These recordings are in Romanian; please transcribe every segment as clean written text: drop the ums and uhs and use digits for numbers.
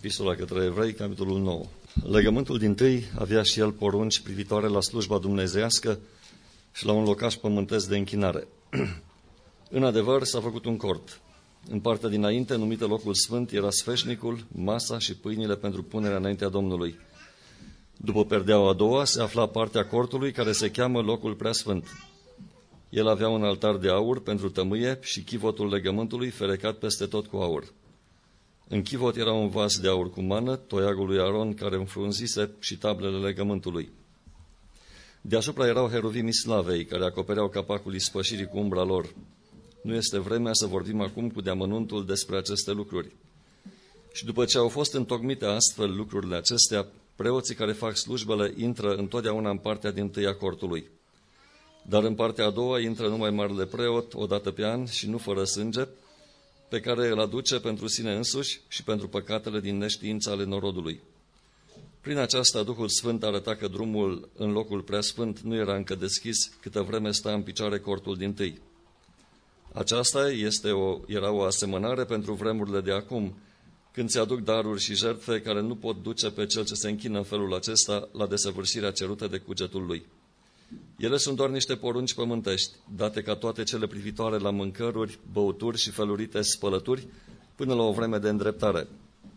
Epistola către Evrei, capitolul 9. Legământul dintâi avea și el porunci privitoare la slujba dumnezeiască și la un locaș pământesc de închinare. În adevăr, s-a făcut un cort. În partea dinainte, numită locul sfânt, era sfeșnicul, masa și pâinile pentru punerea înaintea Domnului. După perdeaua a doua, se afla partea cortului, care se cheamă locul preasfânt. El avea un altar de aur pentru tămâie și chivotul legământului ferecat peste tot cu aur. În chivot era un vas de aur cu mană, toiagul lui Aron care înfrunzise și tablele legământului. Deasupra erau heruvimii slavei, care acopereau capacul ispășirii cu umbra lor. Nu este vremea să vorbim acum cu deamănuntul despre aceste lucruri. Și după ce au fost întocmite astfel lucrurile acestea, preoții care fac slujbele intră întotdeauna în partea dintâi a cortului. Dar în partea a doua intră numai marele preot, o dată pe an și nu fără sânge, pe care îl aduce pentru sine însuși și pentru păcatele din neștiința ale norodului. Prin aceasta, Duhul Sfânt arăta că drumul în locul preasfânt nu era încă deschis, câtă vreme sta în picioare cortul dintâi. Aceasta era o asemănare pentru vremurile de acum, când se aduc daruri și jertfe care nu pot duce pe cel ce se închină în felul acesta la desăvârșirea cerută de cugetul lui. Ele sunt doar niște porunci pământești, date ca toate cele privitoare la mâncăruri, băuturi și felurite spălături, până la o vreme de îndreptare.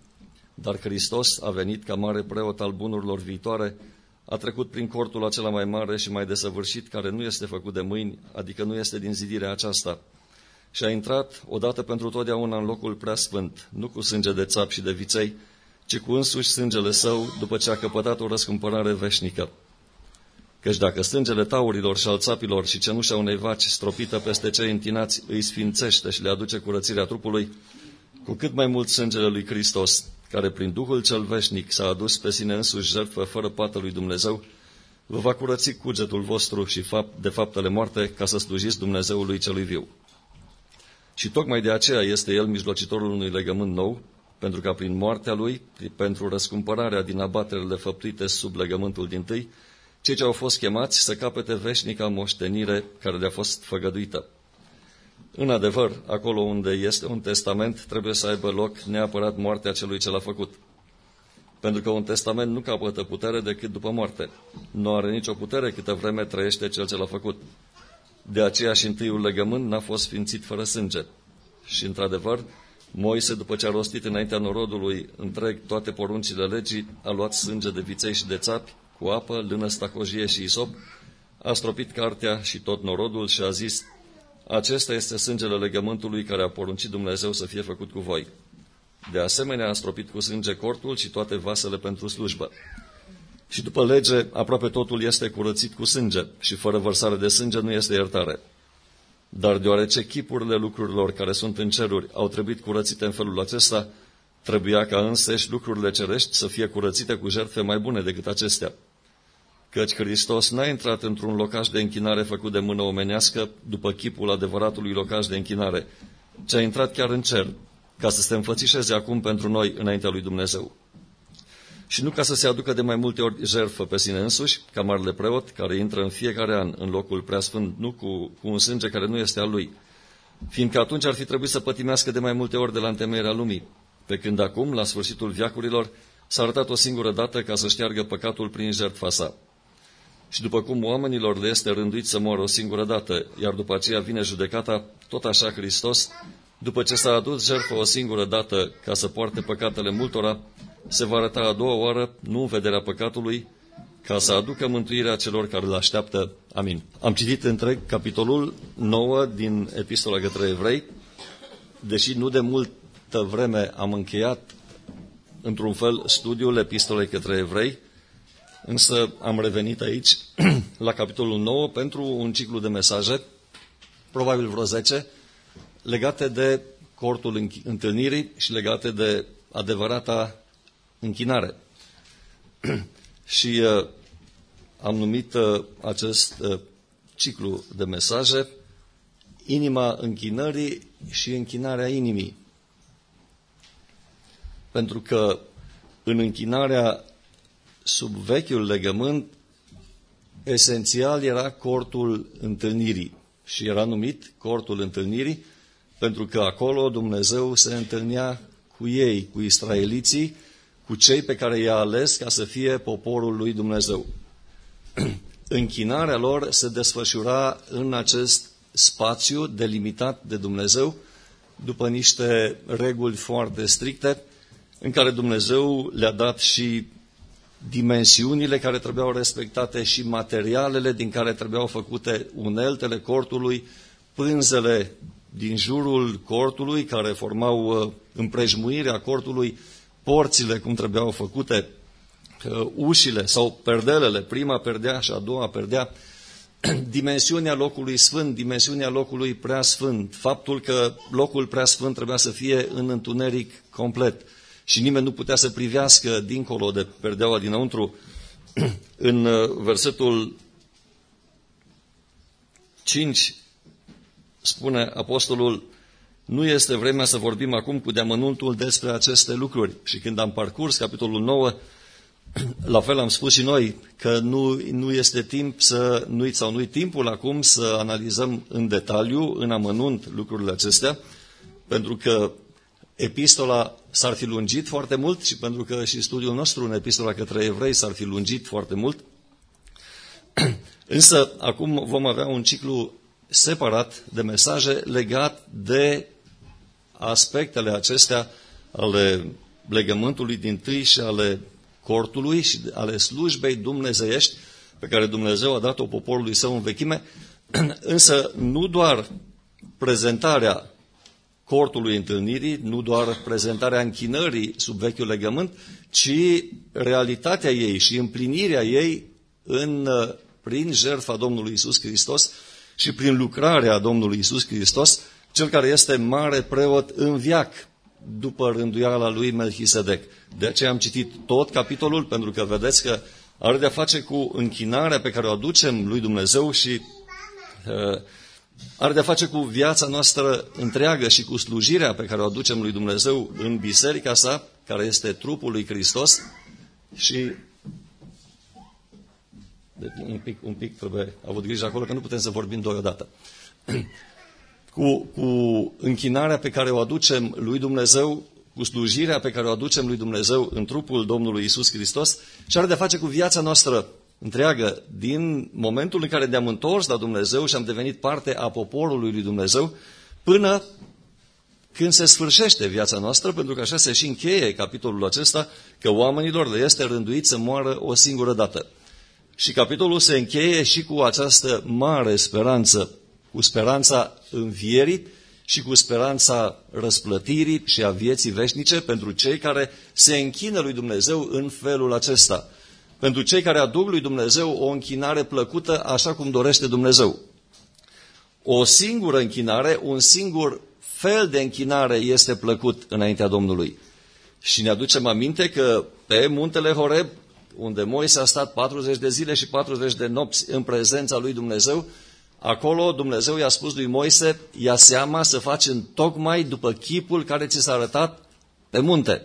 Dar Hristos a venit ca mare preot al bunurilor viitoare, a trecut prin cortul acela mai mare și mai desăvârșit, care nu este făcut de mâini, adică nu este din zidirea aceasta, și a intrat odată pentru totdeauna în locul preasfânt, nu cu sânge de țap și de viței, ci cu însuși sângele său, după ce a căpătat o răscumpărare veșnică. Căci dacă sângele taurilor și al țapilor și cenușa unei vaci stropită peste cei întinați îi sfințește și le aduce curățirea trupului, cu cât mai mult sângele lui Hristos, care prin Duhul cel veșnic s-a adus pe sine însuși jertfă fără pată lui Dumnezeu, vă va curăți cugetul vostru și de faptele moarte, ca să slujiți Dumnezeului celui viu. Și tocmai de aceea este el mijlocitorul unui legământ nou, pentru ca prin moartea lui, pentru răscumpărarea din abaterele făptuite sub legământul dintâi, cei ce au fost chemați să capete veșnica moștenire care le-a fost făgăduită. În adevăr, acolo unde este un testament, trebuie să aibă loc neapărat moartea celui ce l-a făcut. Pentru că un testament nu capătă putere decât după moarte. Nu are nicio putere câtă vreme trăiește cel ce l-a făcut. De aceea și întâiul legământ n-a fost sfințit fără sânge. Și într-adevăr, Moise, după ce a rostit înaintea norodului întreg toate poruncile legii, a luat sânge de viței și de țapi, cu apă, lână stacojie și isop, a stropit cartea și tot norodul și a zis: acesta este sângele legământului care a poruncit Dumnezeu să fie făcut cu voi. De asemenea, a stropit cu sânge cortul și toate vasele pentru slujbă. Și după lege, aproape totul este curățit cu sânge și fără vărsare de sânge nu este iertare. Dar deoarece chipurile lucrurilor care sunt în ceruri au trebuit curățite în felul acesta, trebuia ca însăși lucrurile cerești să fie curățite cu jertfe mai bune decât acestea. Căci Hristos n-a intrat într-un locaș de închinare făcut de mână omenească după chipul adevăratului locaș de închinare, ci a intrat chiar în cer, ca să se înfățișeze acum pentru noi înaintea lui Dumnezeu. Și nu ca să se aducă de mai multe ori jertfă pe sine însuși, ca marele preot, care intră în fiecare an în locul preasfânt, nu cu un sânge care nu este al lui, fiindcă atunci ar fi trebuit să pătimească de mai multe ori de la întemeierea lumii, pe când acum, la sfârșitul veacurilor, s-a arătat o singură dată ca să șteargă păcatul prin jertfa sa. Și după cum oamenilor le este rânduit să moară o singură dată, iar după aceea vine judecata, tot așa Hristos, după ce s-a adus jertfă o singură dată ca să poarte păcatele multora, se va arăta a doua oară, nu în vederea păcatului, ca să aducă mântuirea celor care îl așteaptă. Amin. Am citit întreg capitolul 9 din Epistola către Evrei, deși nu de multă vreme am încheiat într-un fel studiul Epistolei către Evrei, însă am revenit aici la capitolul 9 pentru un ciclu de mesaje, probabil vreo 10, legate de cortul întâlnirii și legate de adevărata închinare. Și am numit acest ciclu de mesaje Inima închinării și închinarea inimii. Pentru că în închinarea sub vechiul legământ, esențial era cortul întâlnirii. Și era numit cortul întâlnirii pentru că acolo Dumnezeu se întâlnea cu ei, cu israeliții, cu cei pe care i-a ales ca să fie poporul lui Dumnezeu. Închinarea lor se desfășura în acest spațiu delimitat de Dumnezeu, după niște reguli foarte stricte, în care Dumnezeu le-a dat și dimensiunile care trebuiau respectate și materialele din care trebuiau făcute uneltele cortului, pânzele din jurul cortului care formau împrejmuirea cortului, porțile cum trebuiau făcute, ușile sau perdelele, prima perdea și a doua perdea, dimensiunea locului sfânt, dimensiunea locului preasfânt, faptul că locul preasfânt trebuia să fie în întuneric complet și nimeni nu putea să privească dincolo de perdeaua dinăuntru. În versetul 5 spune apostolul: nu este vremea să vorbim acum cu deamănuntul despre aceste lucruri. Și când am parcurs capitolul 9, la fel am spus și noi că nu este timp nu-i timpul acum să analizăm în detaliu, în amănunt lucrurile acestea, pentru că epistola s-ar fi lungit foarte mult și pentru că și studiul nostru în epistola către evrei s-ar fi lungit foarte mult. Însă acum vom avea un ciclu separat de mesaje legat de aspectele acestea ale legământului dintâi și ale cortului și ale slujbei dumnezeiești pe care Dumnezeu a dat-o poporului său în vechime, însă nu doar prezentarea cortului întâlnirii, nu doar prezentarea închinării sub vechiul legământ, ci realitatea ei și împlinirea ei prin jertfa Domnului Iisus Hristos și prin lucrarea Domnului Iisus Hristos, cel care este mare preot în veac, după rânduiala lui Melchisedec. De aceea am citit tot capitolul, pentru că vedeți că are de-a face cu închinarea pe care o aducem lui Dumnezeu și are de-a face cu viața noastră întreagă și cu slujirea pe care o aducem lui Dumnezeu în biserica sa, care este trupul lui Hristos. Și un pic trebuie avut grijă acolo, că nu putem să vorbim deodată. Cu închinarea pe care o aducem lui Dumnezeu, cu slujirea pe care o aducem lui Dumnezeu în trupul Domnului Iisus Hristos și are de-a face cu viața noastră întreagă, din momentul în care ne-am întors la Dumnezeu și am devenit parte a poporului lui Dumnezeu, până când se sfârșește viața noastră, pentru că așa se și încheie capitolul acesta, că oamenilor le este rânduit să moară o singură dată. Și capitolul se încheie și cu această mare speranță, cu speranța învierii și cu speranța răsplătirii și a vieții veșnice pentru cei care se închină lui Dumnezeu în felul acesta. Pentru cei care aduc lui Dumnezeu o închinare plăcută așa cum dorește Dumnezeu. O singură închinare, un singur fel de închinare este plăcut înaintea Domnului. Și ne aducem aminte că pe muntele Horeb, unde Moise a stat 40 de zile și 40 de nopți în prezența lui Dumnezeu, acolo Dumnezeu i-a spus lui Moise: ia seama să faci întocmai după chipul care ți s-a arătat pe munte.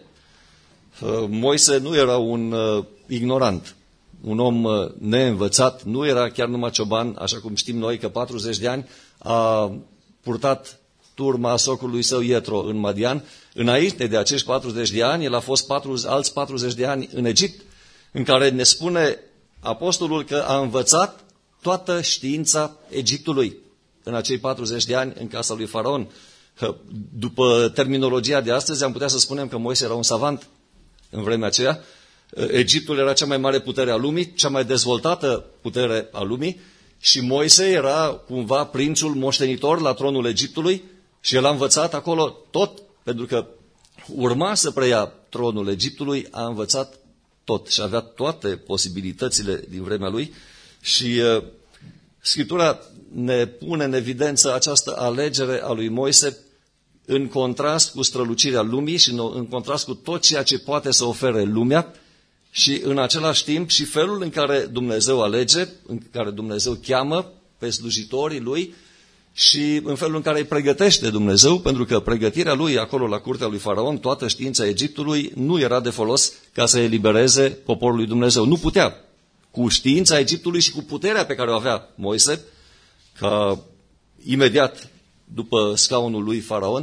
Moise nu era un ignorant, un om neînvățat, nu era chiar numai cioban, așa cum știm noi că 40 de ani a purtat turma socrului său Ietro în Madian. Înainte de acești 40 de ani, el a fost alți 40 de ani în Egipt, în care ne spune apostolul că a învățat toată știința Egiptului în acei 40 de ani în casa lui Faraon. După terminologia de astăzi am putea să spunem că Moise era un savant în vremea aceea. Egiptul era cea mai mare putere a lumii, cea mai dezvoltată putere a lumii și Moise era cumva prințul moștenitor la tronul Egiptului și el a învățat acolo tot, pentru că urma să preia tronul Egiptului, a învățat tot și avea toate posibilitățile din vremea lui. Și Scriptura ne pune în evidență această alegere a lui Moise în contrast cu strălucirea lumii și în contrast cu tot ceea ce poate să ofere lumea și în același timp și felul în care Dumnezeu alege, în care Dumnezeu cheamă pe slujitorii lui și în felul în care îi pregătește Dumnezeu, pentru că pregătirea lui acolo la curtea lui Faraon, toată știința Egiptului, nu era de folos ca să elibereze poporul lui Dumnezeu. Nu putea. Cu știința Egiptului și cu puterea pe care o avea Moise, ca imediat după scaunul lui Faraon,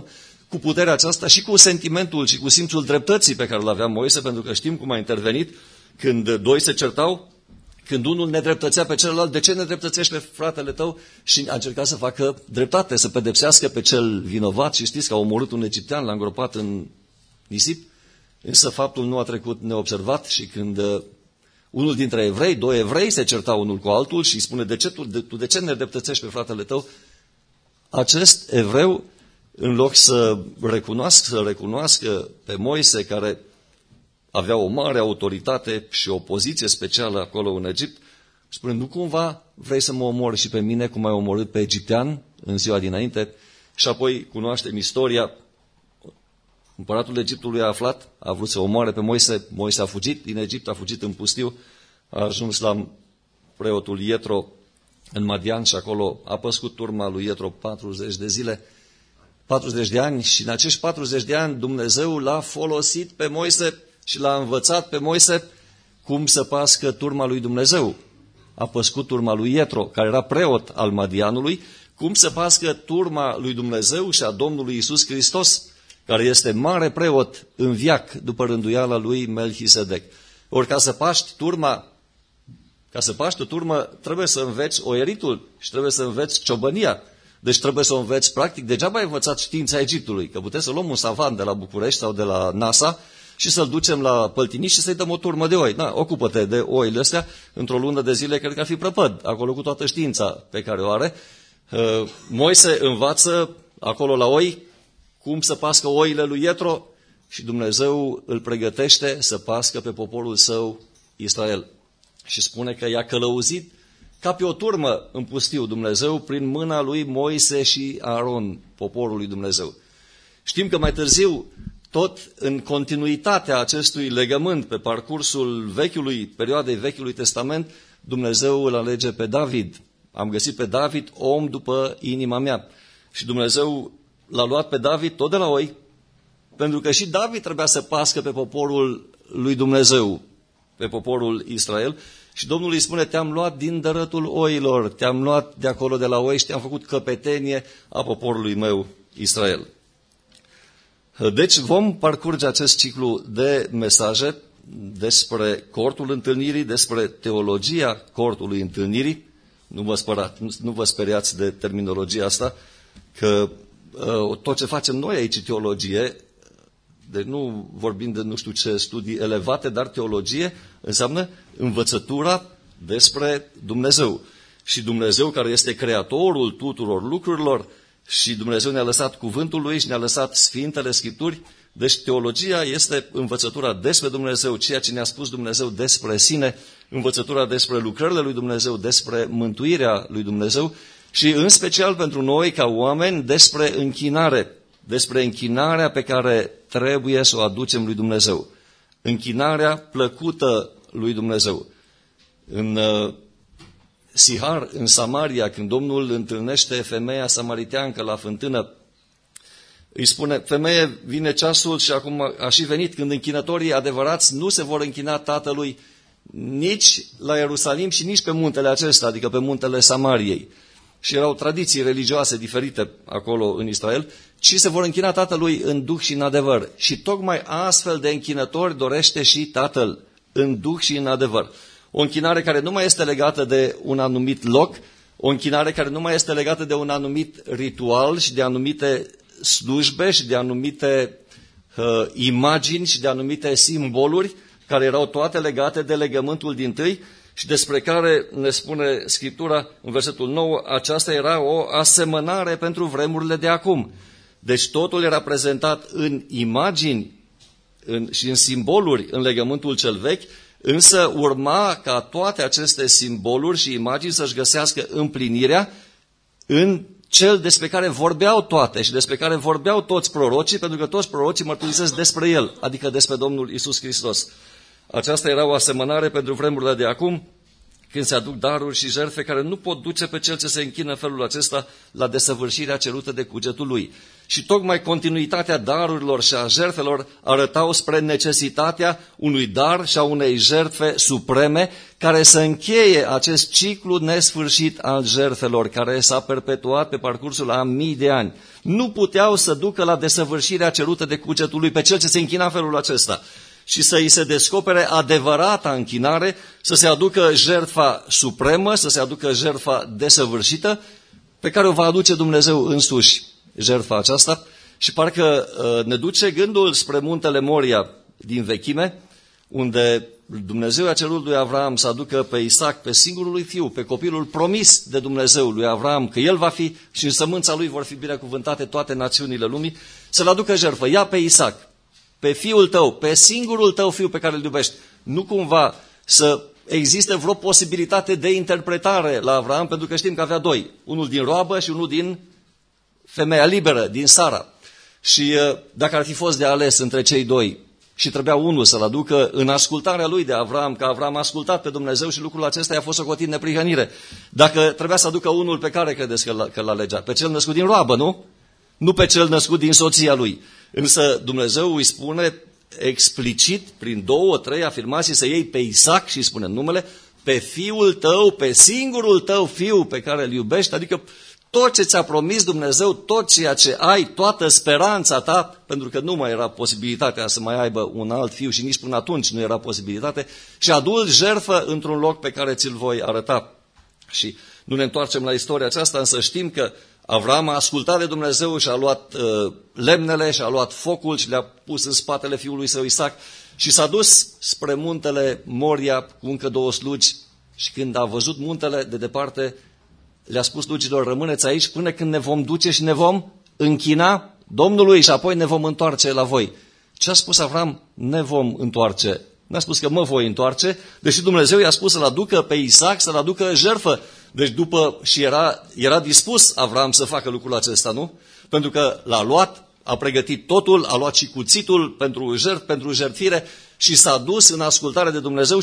cu puterea aceasta și cu sentimentul și cu simțul dreptății pe care îl avea Moise, pentru că știm cum a intervenit când doi se certau, când unul nedreptățea pe celălalt, de ce nedreptățești pe fratele tău? Și a încercat să facă dreptate, să pedepsească pe cel vinovat și știți că a omorât un egiptean, l-a îngropat în nisip, însă faptul nu a trecut neobservat și când unul dintre evrei, doi evrei se certau unul cu altul și îi spune, tu de ce nedreptățești pe fratele tău? Acest evreu, în loc să recunoască pe Moise, care avea o mare autoritate și o poziție specială acolo în Egipt, spune, nu cumva vrei să mă omori și pe mine, cum ai omorât pe egiptean în ziua dinainte? Și apoi cunoaștem istoria. Împăratul Egiptului a aflat, a vrut să omoare pe Moise, Moise a fugit din Egipt, a fugit în pustiu, a ajuns la preotul Ietro în Madian și acolo a păscut turma lui Ietro 40 de zile, 40 de ani, și în acești 40 de ani Dumnezeu l-a folosit pe Moise și l-a învățat pe Moise cum să pască turma lui Dumnezeu. A păscut turma lui Ietro, care era preot al Madianului, cum să pască turma lui Dumnezeu și a Domnului Iisus Hristos, care este mare preot în veac după rânduiala lui Melchisedec. Ori ca să paști o turmă, trebuie să înveți oieritul și trebuie să înveți ciobănia. Deci trebuie să o înveți practic. Degeaba ai învățat știința Egiptului, că puteți să luăm un savant de la București sau de la NASA și să-l ducem la Păltiniș și să-i dăm o turmă de oi. Ocupă-te de oile astea, într-o lună de zile cred că ar fi prăpăd, acolo cu toată știința pe care o are. Moise învață acolo la oi cum să pască oile lui Ietro și Dumnezeu îl pregătește să pască pe poporul său Israel. Și spune că i-a călăuzit ca pe o turmă în pustiu Dumnezeu prin mâna lui Moise și Aaron, poporul lui Dumnezeu. Știm că mai târziu, tot în continuitatea acestui legământ pe parcursul perioadei Vechiului Testament, Dumnezeu îl alege pe David. Am găsit pe David om după inima mea. Și Dumnezeu l-a luat pe David tot de la oi, pentru că și David trebuia să pască pe poporul lui Dumnezeu, pe poporul Israel. Și Domnul îi spune, te-am luat din dărătul oilor, te-am luat de acolo de la oi și te-am făcut căpetenie a poporului meu Israel. Deci vom parcurge acest ciclu de mesaje despre cortul întâlnirii, despre teologia cortului întâlnirii. Nu vă speriați de terminologia asta, că tot ce facem noi aici e teologie. Deci nu vorbim de nu știu ce studii elevate, dar teologie înseamnă învățătura despre Dumnezeu. Și Dumnezeu, care este creatorul tuturor lucrurilor, și Dumnezeu ne-a lăsat cuvântul Lui și ne-a lăsat Sfintele Scripturi. Deci teologia este învățătura despre Dumnezeu, ceea ce ne-a spus Dumnezeu despre sine, învățătura despre lucrările lui Dumnezeu, despre mântuirea lui Dumnezeu și în special pentru noi ca oameni despre închinarea pe care trebuie să o aducem lui Dumnezeu. Închinarea plăcută lui Dumnezeu. În Sihar, în Samaria, când Domnul întâlnește femeia samariteancă la fântână, îi spune, femeie, vine ceasul și acum a și venit când închinătorii adevărați nu se vor închina Tatălui nici la Ierusalim și nici pe muntele acesta, adică pe muntele Samariei. Și erau tradiții religioase diferite acolo în Israel, ci se vor închina Tatălui în duh și în adevăr. Și tocmai astfel de închinători dorește și Tatăl, în duh și în adevăr. O închinare care nu mai este legată de un anumit loc, o închinare care nu mai este legată de un anumit ritual și de anumite slujbe și de anumite imagini și de anumite simboluri, care erau toate legate de legământul dintâi și despre care ne spune Scriptura în versetul 9, aceasta era o asemănare pentru vremurile de acum. Deci totul era prezentat în imagini și în simboluri în legământul cel vechi, însă urma ca toate aceste simboluri și imagini să-și găsească împlinirea în cel despre care vorbeau toate și despre care vorbeau toți prorocii, pentru că toți prorocii mărturisesc despre El, adică despre Domnul Iisus Hristos. Aceasta era o asemănare pentru vremurile de acum, când se aduc daruri și jertfe care nu pot duce pe cel ce se închină în felul acesta la desăvârșirea cerută de cugetul lui. Și tocmai continuitatea darurilor și a jertfelor arătau spre necesitatea unui dar și a unei jertfe supreme care să încheie acest ciclu nesfârșit al jertfelor, care s-a perpetuat pe parcursul a mii de ani. Nu puteau să ducă la desăvârșirea cerută de cugetul lui pe cel ce se închina în felul acesta și să îi se descopere adevărata închinare, să se aducă jertfa supremă, să se aducă jertfa desăvârșită, pe care o va aduce Dumnezeu însuși, jertfa aceasta. Și parcă ne duce gândul spre muntele Moria din vechime, unde Dumnezeu a cerut lui Avram să aducă pe Isaac, pe singurul lui fiu, pe copilul promis de Dumnezeu lui Avram, că el va fi și în sămânța lui vor fi binecuvântate toate națiunile lumii, să-l aducă jertfă. Ia pe Isaac, pe fiul tău, pe singurul tău fiu pe care îl iubești. Nu cumva să existe vreo posibilitate de interpretare la Avram, pentru că știm că avea doi, unul din roabă și unul din femeia liberă, din Sara. Și dacă ar fi fost de ales între cei doi și trebuia unul să-l aducă în ascultarea lui de Avram, că Avram a ascultat pe Dumnezeu și lucrul acesta i-a fost socotit neprihănire. Dacă trebuia să aducă unul pe care credeți că l-a legea? Pe cel născut din roabă, nu? Nu pe cel născut din soția lui. Însă Dumnezeu îi spune explicit, prin 2-3 afirmații, să iei pe Isaac și îi spune numele, pe fiul tău, pe singurul tău fiu pe care îl iubești, adică tot ce ți-a promis Dumnezeu, tot ceea ce ai, toată speranța ta, pentru că nu mai era posibilitatea să mai aibă un alt fiu și nici până atunci nu era posibilitate, și adu-l jertfă într-un loc pe care ți-l voi arăta. Și nu ne întoarcem la istoria aceasta, însă știm că Avram a ascultat de Dumnezeu și a luat lemnele și a luat focul și le-a pus în spatele fiului său Isaac și s-a dus spre muntele Moria cu încă 2 slugi și când a văzut muntele de departe, le-a spus slugilor, rămâneți aici până când ne vom duce și ne vom închina Domnului și apoi ne vom întoarce la voi. Ce a spus Avram? Ne vom întoarce. N-a spus că mă voi întoarce, deși Dumnezeu i-a spus să-l aducă pe Isaac, să-l aducă jertfă. Deci și era dispus Avram să facă lucrul acesta, nu? Pentru că l-a luat, a pregătit totul, a luat și cuțitul pentru jertfire și s-a dus în ascultare de Dumnezeu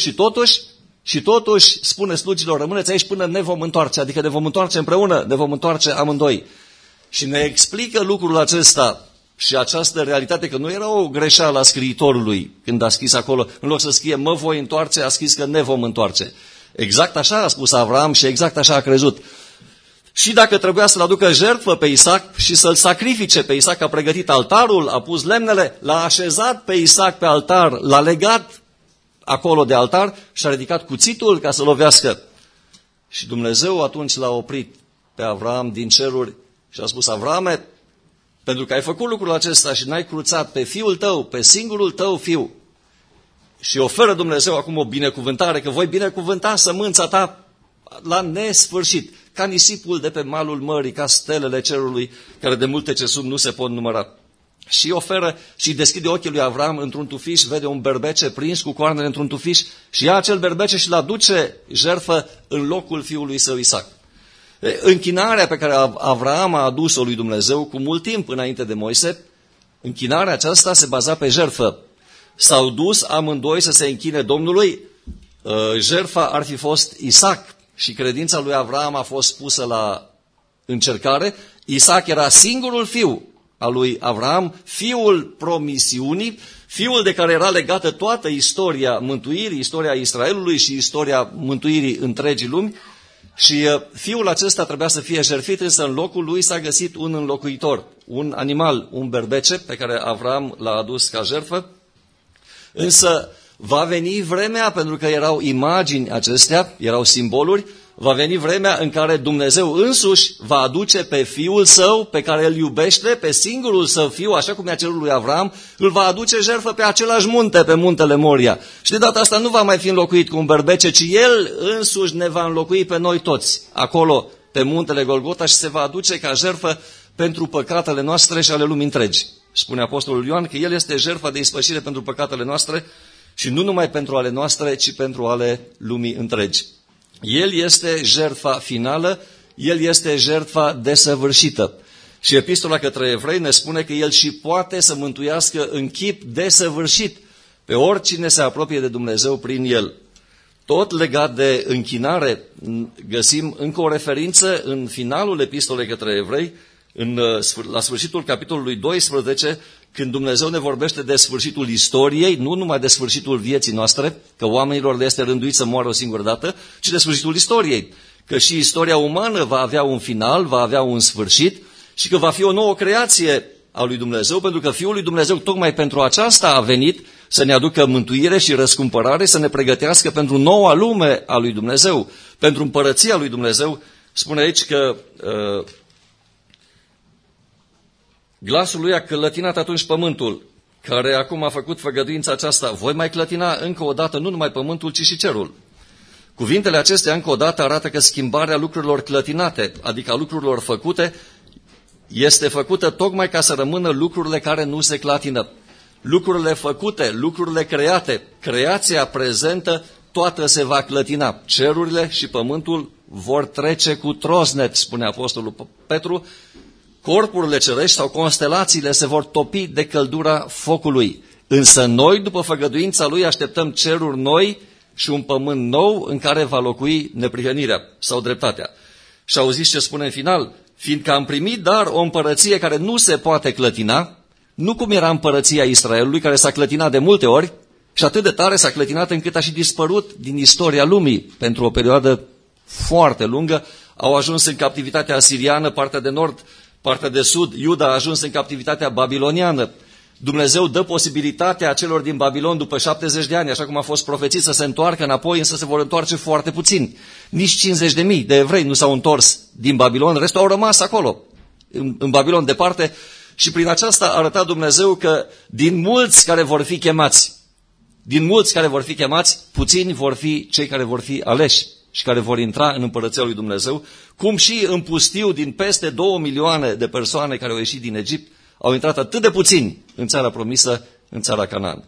și totuși spune slugilor, rămâneți aici până ne vom întoarce, adică ne vom întoarce împreună, ne vom întoarce amândoi. Și ne explică lucrul acesta și această realitate, că nu era o greșeală a scriitorului când a scris acolo, în loc să scrie mă voi întoarce, a scris că ne vom întoarce. Exact așa a spus Avram și exact așa a crezut. Și dacă trebuia să-l aducă jertfă pe Isaac și să-l sacrifice pe Isaac, a pregătit altarul, a pus lemnele, l-a așezat pe Isaac pe altar, l-a legat acolo de altar și a ridicat cuțitul ca să lovească. Și Dumnezeu atunci l-a oprit pe Avram din ceruri și a spus, Avrame, pentru că ai făcut lucrul acesta și n-ai cruțat pe fiul tău, pe singurul tău fiu, și oferă Dumnezeu acum o binecuvântare, că voi binecuvânta sămânța ta la nesfârșit, ca nisipul de pe malul mării, ca stelele cerului, care de multe ce sunt nu se pot număra. Și oferă și deschide ochii lui Avram într-un tufiș, vede un berbece prins cu coarnele într-un tufiș și ia acel berbece și-l aduce jertfă în locul fiului său Isaac. Închinarea pe care Avram a adus-o lui Dumnezeu cu mult timp înainte de Moise, închinarea aceasta se baza pe jertfă. S-au dus amândoi să se închine Domnului, jertfa ar fi fost Isaac și credința lui Avram a fost pusă la încercare. Isaac era singurul fiu al lui Avram, fiul promisiunii, fiul de care era legată toată istoria mântuirii, istoria Israelului și istoria mântuirii întregii lumi. Și fiul acesta trebuia să fie jertfit, însă în locul lui s-a găsit un înlocuitor, un animal, un berbece pe care Avram l-a adus ca jertfă. Însă va veni vremea, pentru că erau imagini acestea, erau simboluri, va veni vremea în care Dumnezeu însuși va aduce pe fiul său, pe care îl iubește, pe singurul său fiu, așa cum i-a cerut lui Avram, îl va aduce jertfă pe același munte, pe muntele Moria. Și de data asta nu va mai fi înlocuit cu un berbece, ci el însuși ne va înlocui pe noi toți, acolo, pe muntele Golgota, și se va aduce ca jertfă pentru păcatele noastre și ale lumii întregi. Spune Apostolul Ioan că el este jertfa de ispășire pentru păcatele noastre și nu numai pentru ale noastre, ci pentru ale lumii întregi. El este jertfa finală, el este jertfa desăvârșită. Și epistola către evrei ne spune că el și poate să mântuiască în chip desăvârșit pe oricine se apropie de Dumnezeu prin el. Tot legat de închinare, găsim încă o referință în finalul epistolei către evrei, la sfârșitul capitolului 12, când Dumnezeu ne vorbește de sfârșitul istoriei, nu numai de sfârșitul vieții noastre, că oamenilor le este rânduit să moară o singură dată, ci de sfârșitul istoriei. Că și istoria umană va avea un final, va avea un sfârșit și că va fi o nouă creație a lui Dumnezeu, pentru că Fiul lui Dumnezeu tocmai pentru aceasta a venit să ne aducă mântuire și răscumpărare, să ne pregătească pentru noua lume a lui Dumnezeu, pentru împărăția lui Dumnezeu. Spune aici că glasul lui a clătinat atunci pământul, care acum a făcut făgăduința aceasta. Voi mai clătina încă o dată nu numai pământul, ci și cerul. Cuvintele acestea încă o dată arată că schimbarea lucrurilor clătinate, adică a lucrurilor făcute, este făcută tocmai ca să rămână lucrurile care nu se clatină. Lucrurile făcute, lucrurile create, creația prezentă, toată se va clătina. Cerurile și pământul vor trece cu trosnet, spune Apostolul Petru. Corpurile cerești sau constelațiile se vor topi de căldura focului. Însă noi, după făgăduința lui, așteptăm ceruri noi și un pământ nou în care va locui neprihănirea sau dreptatea. Și auziți ce spune în final? Fiindcă am primit dar o împărăție care nu se poate clătina, nu cum era împărăția Israelului, care s-a clătinat de multe ori și atât de tare s-a clătinat încât a și dispărut din istoria lumii pentru o perioadă foarte lungă. Au ajuns în captivitatea asiriană, partea de nord, partea de sud. Iuda a ajuns în captivitatea babiloniană. Dumnezeu dă posibilitatea celor din Babilon după 70 de ani, așa cum a fost profețit, să se întoarcă înapoi, însă se vor întoarce foarte puțini. Nici 50.000 de evrei nu s-au întors din Babilon, restul au rămas acolo, în Babilon departe, și prin aceasta a arătat Dumnezeu că din mulți care vor fi chemați, puțini vor fi cei care vor fi aleși și care vor intra în împărăția lui Dumnezeu, cum și în pustiu din peste 2 milioane de persoane care au ieșit din Egipt, au intrat atât de puțini în țara promisă, în țara Canaan.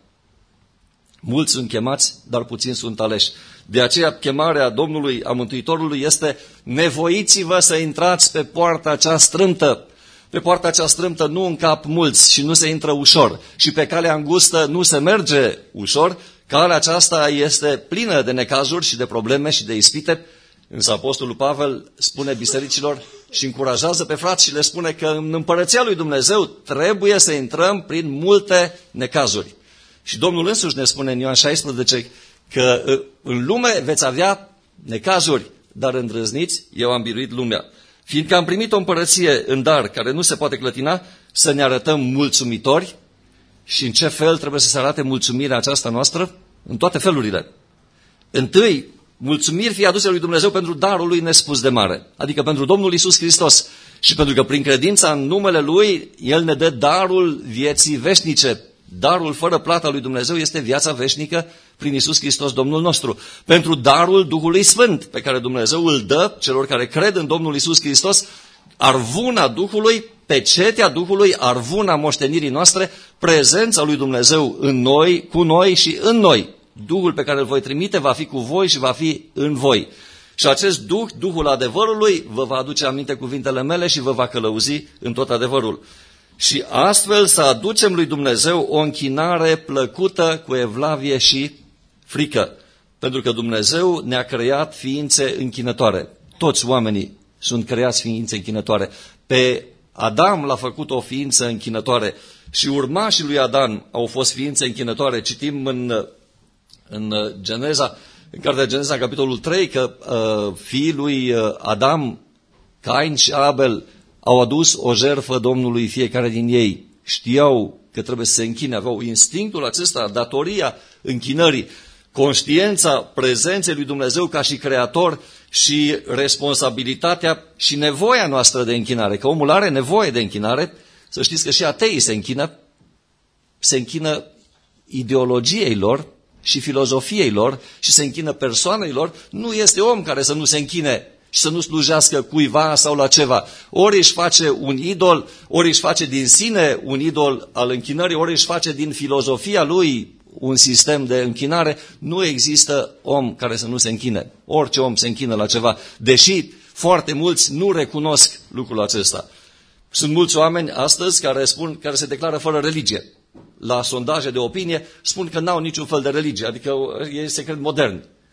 Mulți sunt chemați, dar puțini sunt aleși. De aceea chemarea Domnului, a Mântuitorului, este: nevoiți-vă să intrați pe poarta cea strâmtă. Pe poarta cea strâmtă nu încap mulți și nu se intră ușor. Și pe calea îngustă nu se merge ușor. Calea aceasta este plină de necazuri și de probleme și de ispite. Însă Apostolul Pavel spune bisericilor și încurajează pe frați și le spune că în împărăția lui Dumnezeu trebuie să intrăm prin multe necazuri. Și Domnul însuși ne spune în Ioan 16 că în lume veți avea necazuri, dar îndrăzniți, eu am biruit lumea. Fiindcă am primit o împărăție în dar care nu se poate clătina, să ne arătăm mulțumitori. Și în ce fel trebuie să se arate mulțumirea aceasta noastră? În toate felurile. Întâi, mulțumiri fie aduse lui Dumnezeu pentru darul lui nespus de mare, adică pentru Domnul Iisus Hristos. Și pentru că prin credința în numele Lui, El ne dă darul vieții veșnice. Darul fără plată lui Dumnezeu este viața veșnică prin Iisus Hristos, Domnul nostru. Pentru darul Duhului Sfânt, pe care Dumnezeu îl dă celor care cred în Domnul Iisus Hristos, arvuna Duhului, pecetea Duhului, arvuna moștenirii noastre, prezența lui Dumnezeu în noi, cu noi și în noi. Duhul pe care îl voi trimite va fi cu voi și va fi în voi. Și acest Duh, Duhul adevărului, vă va aduce aminte cuvintele mele și vă va călăuzi în tot adevărul. Și astfel să aducem lui Dumnezeu o închinare plăcută cu evlavie și frică. Pentru că Dumnezeu ne-a creat ființe închinătoare. Toți oamenii sunt creați ființe închinătoare. Pe Adam l-a făcut o ființă închinătoare și urmașii lui Adam au fost ființe închinătoare. Citim în Geneza, în cartea Geneza, capitolul 3, că fiii lui Adam, Cain și Abel, au adus o jertfă Domnului fiecare din ei. Știau că trebuie să se închine, aveau instinctul acesta, datoria închinării, conștiința prezenței lui Dumnezeu ca și creator și responsabilitatea și nevoia noastră de închinare. Că omul are nevoie de închinare. Să știți că și ateii se închină ideologiei lor și filozofiei lor și se închină persoanei lor. Nu este om care să nu se închine și să nu slujească cuiva sau la ceva. Ori își face un idol, ori își face din sine un idol al închinării, ori își face din filozofia lui un sistem de închinare. Nu există om care să nu se închine. Orice om se închină la ceva, deși foarte mulți nu recunosc lucrul acesta. Sunt mulți oameni astăzi care se declară fără religie. La sondaje de opinie spun că n-au niciun fel de religie, adică ei se cred moderni.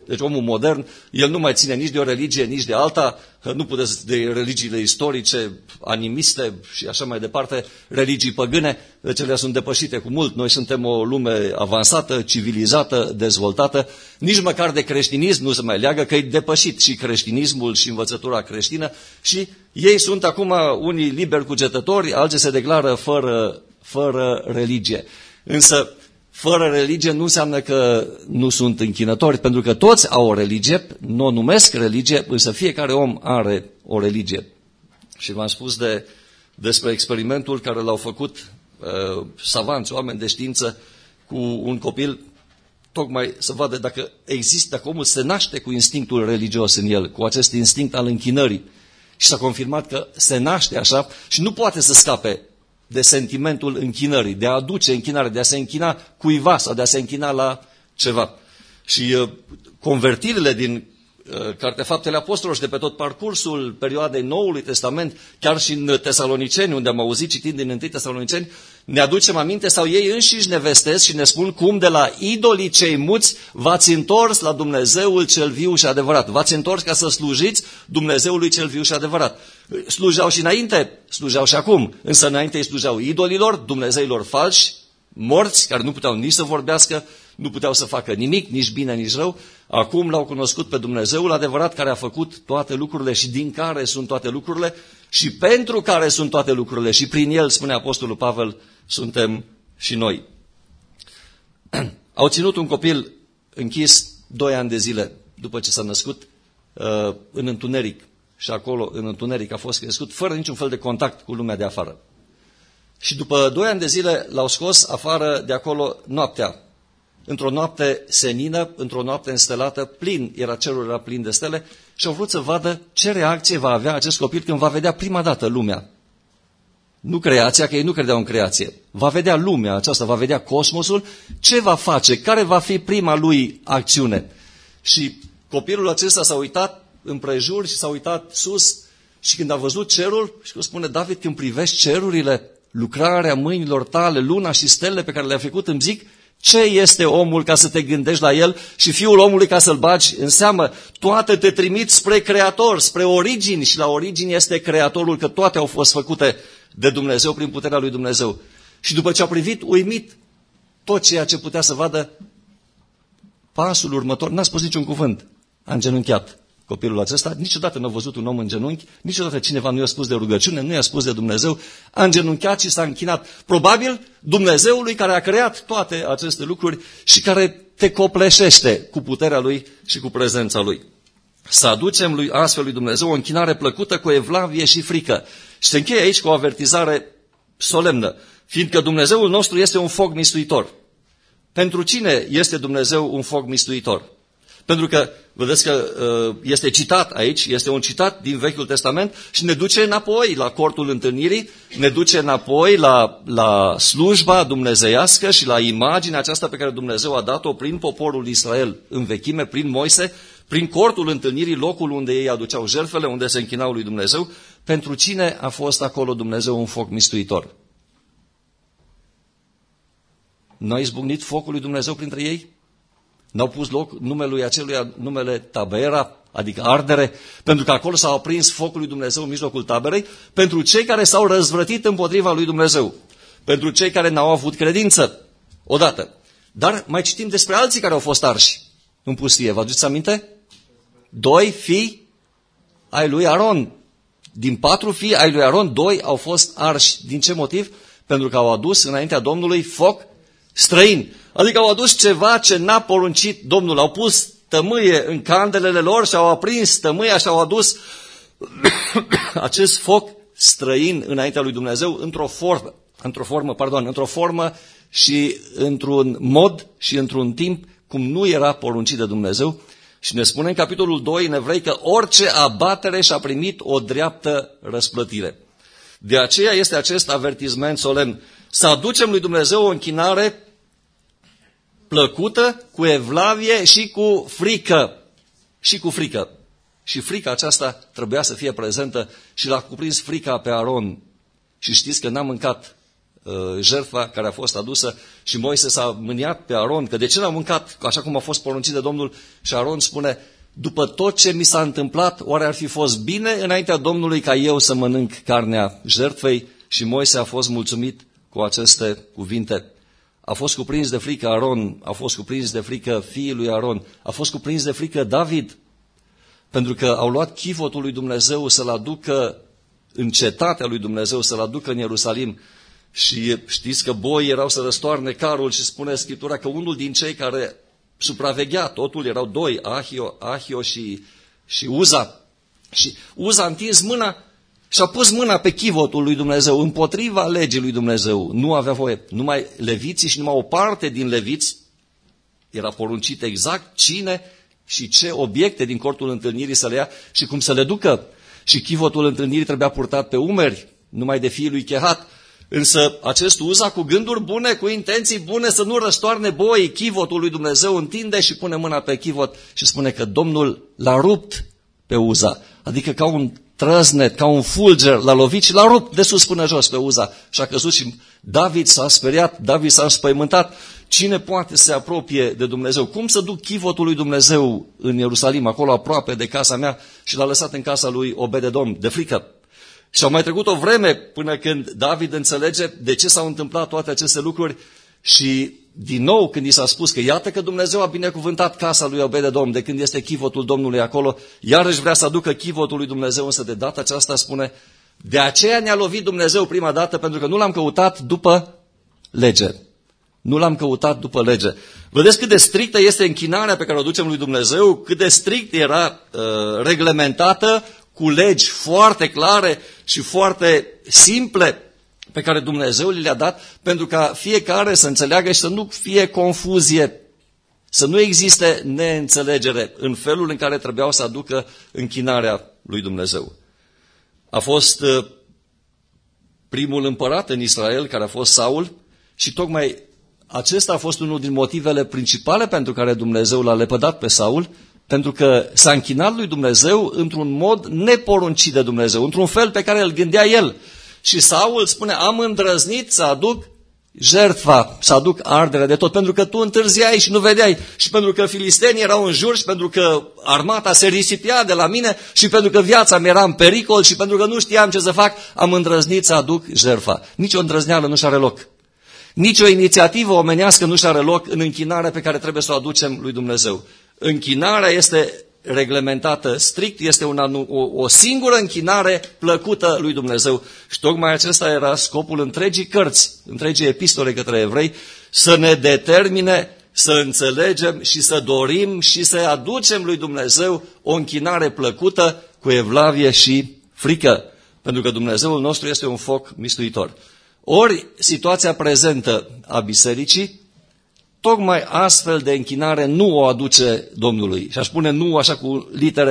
Deci omul modern, el nu mai ține nici de o religie, nici de alta, nu puteți de religiile istorice, animiste și așa mai departe, religii păgâne, deci ele sunt depășite cu mult. Noi suntem o lume avansată, civilizată, dezvoltată, nici măcar de creștinism nu se mai leagă, că e depășit și creștinismul și învățătura creștină și ei sunt acum unii liberi cugetători, alții se declară fără religie. Însă, fără religie nu înseamnă că nu sunt închinători, pentru că toți au o religie, nu o numesc religie, însă fiecare om are o religie. Și v-am spus despre experimentul care l-au făcut savanți, oameni de știință, cu un copil, tocmai să vadă dacă există, dacă omul se naște cu instinctul religios în el, cu acest instinct al închinării. Și s-a confirmat că se naște așa și nu poate să scape de sentimentul închinării, de a aduce închinare, de a se închina cuiva sau de a se închina la ceva. Și convertirile din Cartea Faptele Apostolilor și de pe tot parcursul perioadei Noului Testament, chiar și în Tesaloniceni, unde am auzit citind din 1 Tesaloniceni, ne aducem aminte sau ei înșiși ne vestesc și ne spun cum de la idolii cei muți v-ați întors la Dumnezeul cel viu și adevărat. V-ați întors ca să slujiți Dumnezeului cel viu și adevărat. Slujeau și înainte, slujeau și acum, însă înainte îi slujeau idolilor, dumnezeilor falși, morți, care nu puteau nici să vorbească, nu puteau să facă nimic, nici bine, nici rău. Acum l-au cunoscut pe Dumnezeul adevărat care a făcut toate lucrurile și din care sunt toate lucrurile și pentru care sunt toate lucrurile și prin el, spune Apostolul Pavel, suntem și noi. Au ținut un copil închis 2 ani de zile după ce s-a născut în întuneric și acolo în întuneric a fost crescut fără niciun fel de contact cu lumea de afară. Și după 2 ani de zile l-au scos afară de acolo noaptea. Într-o noapte senină, într-o noapte înstelată, cerul era plin de stele și au vrut să vadă ce reacție va avea acest copil când va vedea prima dată lumea. Nu creația, că ei nu credeau în creație. Va vedea lumea aceasta, va vedea cosmosul, ce va face, care va fi prima lui acțiune. Și copilul acesta s-a uitat împrejur și s-a uitat sus și când a văzut cerul, și cum spune David, când privești cerurile, lucrarea mâinilor tale, luna și stelele pe care le-a făcut, îmi zic, ce este omul ca să te gândești la el și fiul omului ca să-l bagi în seamă? Toate te trimit spre Creator, spre origini și la origini este Creatorul, că toate au fost făcute de Dumnezeu prin puterea lui Dumnezeu. Și după ce a privit uimit tot ceea ce putea să vadă, pasul următor, n-a spus niciun cuvânt, a îngenunchiat. Copilul acesta niciodată nu a văzut un om în genunchi, niciodată cineva nu i-a spus de rugăciune, nu i-a spus de Dumnezeu, a îngenunchiat și s-a închinat. Probabil Dumnezeului care a creat toate aceste lucruri și care te copleșește cu puterea Lui și cu prezența Lui. Să aducem astfel lui Dumnezeu o închinare plăcută cu evlavie și frică. Și se încheie aici cu o avertizare solemnă, fiindcă Dumnezeul nostru este un foc mistuitor. Pentru cine este Dumnezeu un foc mistuitor? Pentru că, vedeți că este citat aici, este un citat din Vechiul Testament și ne duce înapoi la cortul întâlnirii, ne duce înapoi la slujba dumnezeiască și la imaginea aceasta pe care Dumnezeu a dat-o prin poporul Israel în vechime, prin Moise, prin cortul întâlnirii, locul unde ei aduceau jertfele, unde se închinau lui Dumnezeu. Pentru cine a fost acolo Dumnezeu un foc mistuitor? N-a izbucnit focul lui Dumnezeu printre ei? N-au pus numele Tabera, adică ardere, pentru că acolo s-a aprins focul lui Dumnezeu în mijlocul taberei, pentru cei care s-au răzvrătit împotriva lui Dumnezeu, pentru cei care n-au avut credință, odată. Dar mai citim despre alții care au fost arși în pustie. Vă aduceți aminte? 2 fii ai lui Aron. Din 4 fii ai lui Aron, 2 au fost arși. Din ce motiv? Pentru că au adus înaintea Domnului foc străin. Adică au adus ceva ce n-a poruncit Domnul. Au pus tămâie în candelele lor și au aprins tămâia și au adus acest foc străin înaintea lui Dumnezeu într-o formă și într-un mod și într-un timp cum nu era poruncit de Dumnezeu. Și ne spune în capitolul 2 în Evrei că orice abatere și-a primit o dreaptă răsplătire. De aceea este acest avertisment solemn. Să aducem lui Dumnezeu o închinare plăcută, cu evlavie și cu frică. Și cu frică. Și frica aceasta trebuia să fie prezentă și l-a cuprins frica pe Aron. Și știți că n-a mâncat jertfa care a fost adusă și Moise s-a mâniat pe Aron, că de ce n-a mâncat așa cum a fost poruncit de Domnul? Și Aron spune, după tot ce mi s-a întâmplat, oare ar fi fost bine înaintea Domnului ca eu să mănânc carnea jertfei? Și Moise a fost mulțumit cu aceste cuvinte. A fost cuprins de frică Aron, a fost cuprins de frică fiul lui Aron, a fost cuprins de frică David, pentru că au luat chivotul lui Dumnezeu să-l aducă în cetatea lui Dumnezeu, să-l aducă în Ierusalim. Și știți că boii erau să răstoarne carul și spune Scriptura că unul din cei care supraveghea totul, erau doi, Ahio și Uza. Și Uza a întins mâna și a pus mâna pe chivotul lui Dumnezeu, împotriva legii lui Dumnezeu. Nu avea voie. Numai leviții și numai o parte din leviți era poruncit exact cine și ce obiecte din cortul întâlnirii să le ia și cum să le ducă. Și chivotul întâlnirii trebuia purtat pe umeri, numai de fiul lui Chehat. Însă acest Uza, cu gânduri bune, cu intenții bune, să nu răstoarne boii, chivotul lui Dumnezeu întinde și pune mâna pe chivot și spune că Domnul l-a rupt pe Uza. Adică ca un trăznet, ca un fulger, l-a lovit și l-a rupt de sus până jos pe Uza. Și a căzut și David s-a speriat, David s-a înspăimântat. Cine poate să se apropie de Dumnezeu? Cum să duc chivotul lui Dumnezeu în Ierusalim, acolo aproape de casa mea? Și l-a lăsat în casa lui Obed-edom, de frică. Și au mai trecut o vreme până când David înțelege de ce s-au întâmplat toate aceste lucruri și din nou când i s-a spus că iată că Dumnezeu a binecuvântat casa lui Obed-edom de când este chivotul Domnului acolo, iarăși vrea să aducă chivotul lui Dumnezeu, însă de data aceasta spune, de aceea ne-a lovit Dumnezeu prima dată pentru că nu l-am căutat după lege. Nu l-am căutat după lege. Vedeți cât de strictă este închinarea pe care o ducem lui Dumnezeu, cât de strict era reglementată, cu legi foarte clare și foarte simple pe care Dumnezeu le-a dat pentru ca fiecare să înțeleagă și să nu fie confuzie, să nu existe neînțelegere în felul în care trebuiau să aducă închinarea lui Dumnezeu. A fost primul împărat în Israel, care a fost Saul, și tocmai acesta a fost unul din motivele principale pentru care Dumnezeu l-a lepădat pe Saul, pentru că s-a închinat lui Dumnezeu într-un mod neporuncit de Dumnezeu, într-un fel pe care îl gândea el. Și Saul spune, am îndrăznit să aduc jertfa, să aduc ardere de tot, pentru că tu întârziai și nu vedeai, și pentru că filistenii erau în jur, și pentru că armata se risipia de la mine, și pentru că viața mea era în pericol, și pentru că nu știam ce să fac, am îndrăznit să aduc jertfa. Nici o îndrăzneală nu-și are loc. Nici o inițiativă omenească nu-și are loc în închinarea pe care trebuie să o aducem lui Dumnezeu. Închinarea este reglementată strict, este o singură închinare plăcută lui Dumnezeu. Și tocmai acesta era scopul întregii cărți, întregii epistole către evrei, să ne determine să înțelegem și să dorim și să aducem lui Dumnezeu o închinare plăcută cu evlavie și frică. Pentru că Dumnezeul nostru este un foc mistuitor. Ori situația prezentă a bisericii, tocmai astfel de închinare nu o aduce Domnului. Și aș spune nu așa cu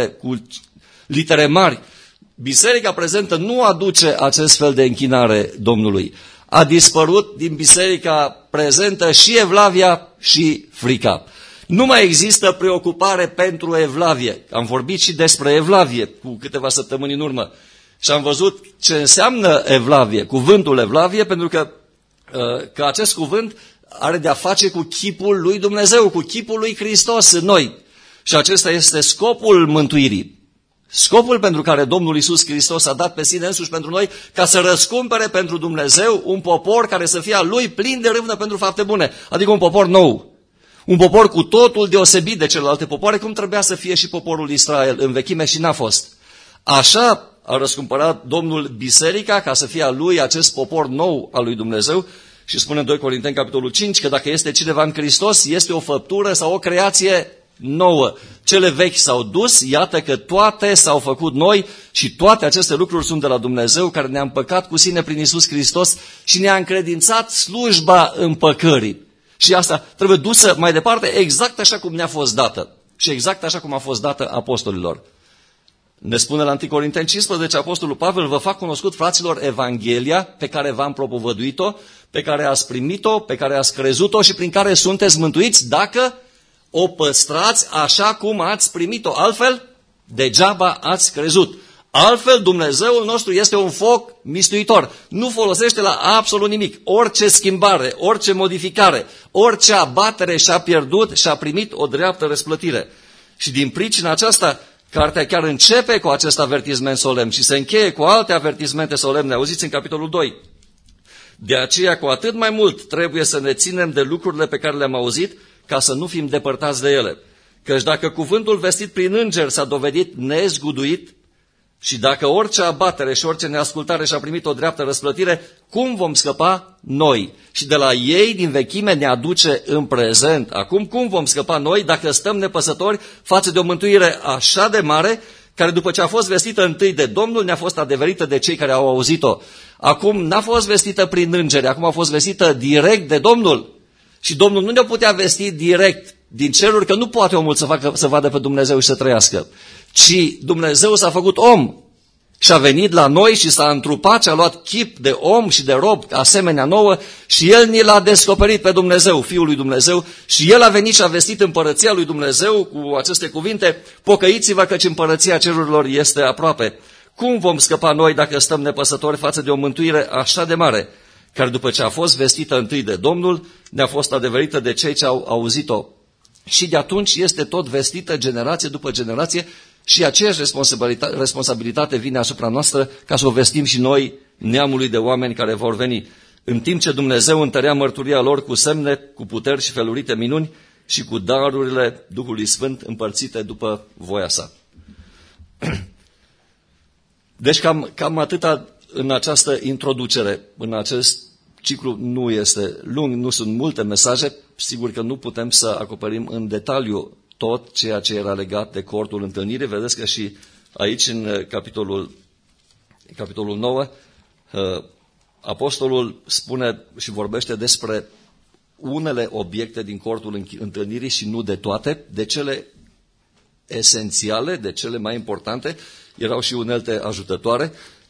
litere mari. Biserica prezentă nu aduce acest fel de închinare Domnului. A dispărut din biserica prezentă și evlavia și frica. Nu mai există preocupare pentru evlavie. Am vorbit și despre evlavie cu câteva săptămâni în urmă. Și am văzut ce înseamnă evlavie, cuvântul evlavie, pentru că acest cuvânt are de-a face cu chipul lui Dumnezeu, cu chipul lui Hristos în noi. Și acesta este scopul mântuirii. Scopul pentru care Domnul Iisus Hristos a dat pe sine însuși pentru noi, ca să răscumpere pentru Dumnezeu un popor care să fie al lui plin de râvnă pentru fapte bune. Adică un popor nou. Un popor cu totul deosebit de celelalte popoare, cum trebuia să fie și poporul Israel în vechime și n-a fost. Așa a răscumpărat Domnul biserica ca să fie a lui acest popor nou al lui Dumnezeu. Și spune în 2 Corinteni, capitolul 5, că dacă este cineva în Hristos, este o făptură sau o creație nouă. Cele vechi s-au dus, iată că toate s-au făcut noi și toate aceste lucruri sunt de la Dumnezeu, care ne-a împăcat cu sine prin Iisus Hristos și ne-a încredințat slujba împăcării. Și asta trebuie dusă mai departe exact așa cum ne-a fost dată și exact așa cum a fost dată apostolilor. Ne spune la 1 Corinteni 15, apostolul Pavel, vă fac cunoscut, fraților, Evanghelia pe care v-am propovăduit-o, pe care ați primit-o, pe care ați crezut-o și prin care sunteți mântuiți, dacă o păstrați așa cum ați primit-o. Altfel, degeaba ați crezut. Altfel, Dumnezeul nostru este un foc mistuitor. Nu folosește la absolut nimic. Orice schimbare, orice modificare, orice abatere și-a pierdut și-a primit o dreaptă răsplătire. Și din pricina aceasta, cartea chiar începe cu acest avertisment solemn și se încheie cu alte avertismente solemne. Auziți în capitolul 2. De aceea, cu atât mai mult, trebuie să ne ținem de lucrurile pe care le-am auzit, ca să nu fim depărtați de ele. Căci dacă cuvântul vestit prin înger s-a dovedit nezguduit, și dacă orice abatere și orice neascultare și-a primit o dreaptă răsplătire, cum vom scăpa noi? Și de la ei din vechime ne aduce în prezent. Acum cum vom scăpa noi dacă stăm nepăsători față de o mântuire așa de mare, care după ce a fost vestită întâi de Domnul, ne-a fost adeverită de cei care au auzit-o. Acum n-a fost vestită prin îngeri, acum a fost vestită direct de Domnul. Și Domnul nu ne-o putea vesti direct din ceruri, că nu poate omul să vadă pe Dumnezeu și să trăiască. Ci Dumnezeu s-a făcut om și a venit la noi și s-a întrupat și a luat chip de om și de rob asemenea nouă și El ni l-a descoperit pe Dumnezeu, Fiul lui Dumnezeu, și El a venit și a vestit împărăția lui Dumnezeu cu aceste cuvinte: pocăiți-vă căci împărăția cerurilor este aproape. Cum vom scăpa noi dacă stăm nepăsători față de o mântuire așa de mare, care după ce a fost vestită întâi de Domnul, ne-a fost adeverită de cei ce au auzit-o? Și de atunci este tot vestită generație după generație și aceeași responsabilitate vine asupra noastră ca să o vestim și noi neamului de oameni care vor veni. În timp ce Dumnezeu întărea mărturia lor cu semne, cu puteri și felurite minuni și cu darurile Duhului Sfânt împărțite după voia sa. Deci cam atâta în această introducere, în acest ciclu nu este lung, nu sunt multe mesaje, sigur că nu putem să acoperim în detaliu tot ceea ce era legat de cortul întâlnirii. Vedeți că și aici, în capitolul 9, apostolul spune și vorbește despre unele obiecte din cortul întâlnirii și nu de toate, de cele esențiale, de cele mai importante. Erau și unelte ajutătoare.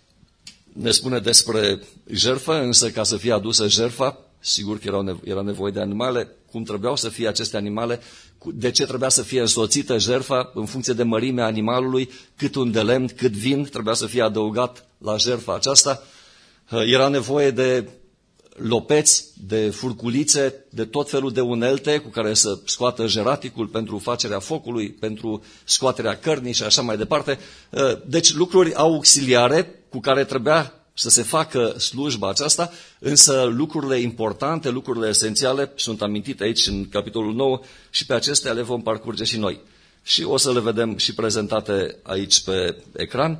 Ne spune despre jertfă, însă ca să fie adusă jertfa, sigur că era nevoie de animale. Cum trebuiau să fie aceste animale, de ce trebuia să fie însoțită jertfa în funcție de mărimea animalului, cât un de lemn, cât vin trebuia să fie adăugat la jertfa aceasta. Era nevoie de lopeți, de furculițe, de tot felul de unelte cu care să scoată jeraticul pentru facerea focului, pentru scoaterea cărnii și așa mai departe. Deci lucruri auxiliare cu care trebuia să se facă slujba aceasta, însă lucrurile importante, lucrurile esențiale sunt amintite aici în capitolul 9 și pe acestea le vom parcurge și noi. Și o să le vedem și prezentate aici pe ecran.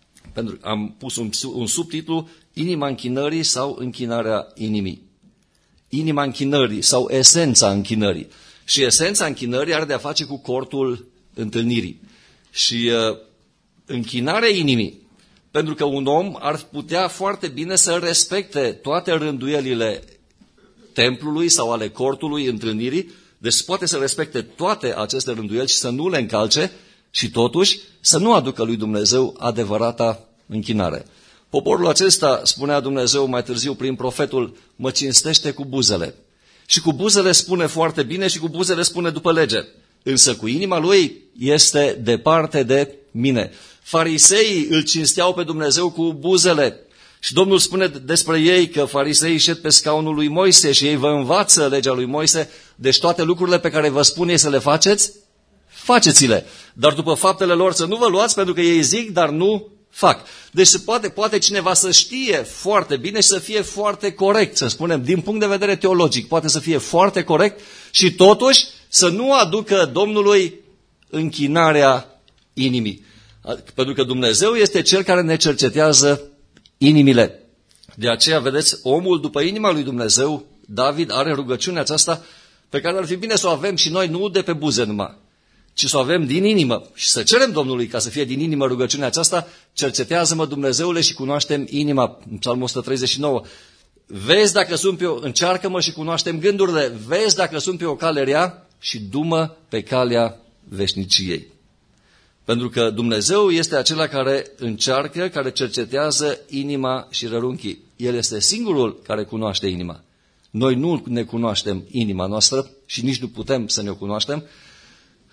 Am pus un subtitlu: Inima închinării sau închinarea inimii. Inima închinării sau esența închinării. Și esența închinării are de-a face cu cortul întâlnirii. Și închinarea inimii. Pentru că un om ar putea foarte bine să respecte toate rânduielile templului sau ale cortului întâlnirii, deci poate să respecte toate aceste rânduieli și să nu le încalce și totuși să nu aducă lui Dumnezeu adevărata închinare. Poporul acesta, spunea Dumnezeu mai târziu prin profetul, mă cinstește cu buzele. Și cu buzele spune foarte bine și cu buzele spune după lege. Însă cu inima lui este departe de mine. Fariseii îl cinsteau pe Dumnezeu cu buzele. Și Domnul spune despre ei că fariseii șed pe scaunul lui Moise și ei vă învață legea lui Moise. Deci toate lucrurile pe care vă spun ei să le faceți, faceți-le. Dar după faptele lor să nu vă luați, pentru că ei zic, dar nu fac. Deci poate cineva să știe foarte bine și să fie foarte corect, să spunem, din punct de vedere teologic, poate să fie foarte corect și totuși să nu aducă Domnului închinarea inimii. Pentru că Dumnezeu este Cel care ne cercetează inimile. De aceea, vedeți, omul după inima lui Dumnezeu, David, are rugăciunea aceasta pe care ar fi bine să o avem și noi, nu de pe buze numai, ci să o avem din inimă și să cerem Domnului ca să fie din inimă rugăciunea aceasta: cercetează-mă, Dumnezeule, și cunoaștem inima. În Psalmul 139. Vezi dacă sunt pe încearcă-mă și cunoaștem gândurile, vezi dacă sunt pe o cale rea și du-mă pe calea veșniciei. Pentru că Dumnezeu este acela care încearcă, care cercetează inima și rărunchii. El este singurul care cunoaște inima. Noi nu ne cunoaștem inima noastră și nici nu putem să ne o cunoaștem.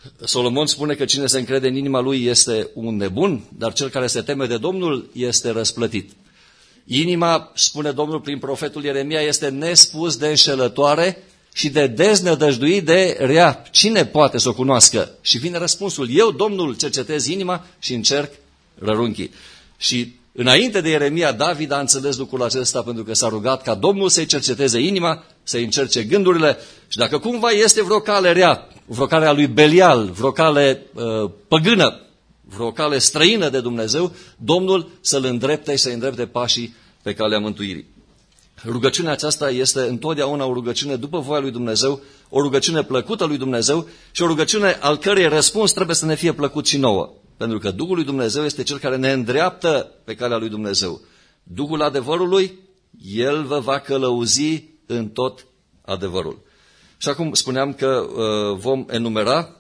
Solomon spune că cine se încrede în inima lui este un nebun, dar cel care se teme de Domnul este răsplătit. Inima, spune Domnul prin profetul Ieremia, este nespus de înșelătoare și de deznădăjduit de rea. Cine poate să o cunoască? Și vine răspunsul: eu, Domnul, cercetez inima și încerc rărunchii. Și înainte de Ieremia, David a înțeles lucrul acesta pentru că s-a rugat ca Domnul să-i cerceteze inima, să-i încerce gândurile și dacă cumva este vreo cale rea, vreo cale a lui Belial, vreo cale păgână, vreo cale străină de Dumnezeu, Domnul să-l îndrepte și să-i îndrepte pașii pe calea mântuirii. Rugăciunea aceasta este întotdeauna o rugăciune după voia lui Dumnezeu, o rugăciune plăcută lui Dumnezeu și o rugăciune al cărei răspuns trebuie să ne fie plăcut și nouă. Pentru că Duhul lui Dumnezeu este Cel care ne îndreaptă pe calea lui Dumnezeu. Duhul adevărului, El vă va călăuzi în tot adevărul. Și acum spuneam că vom enumera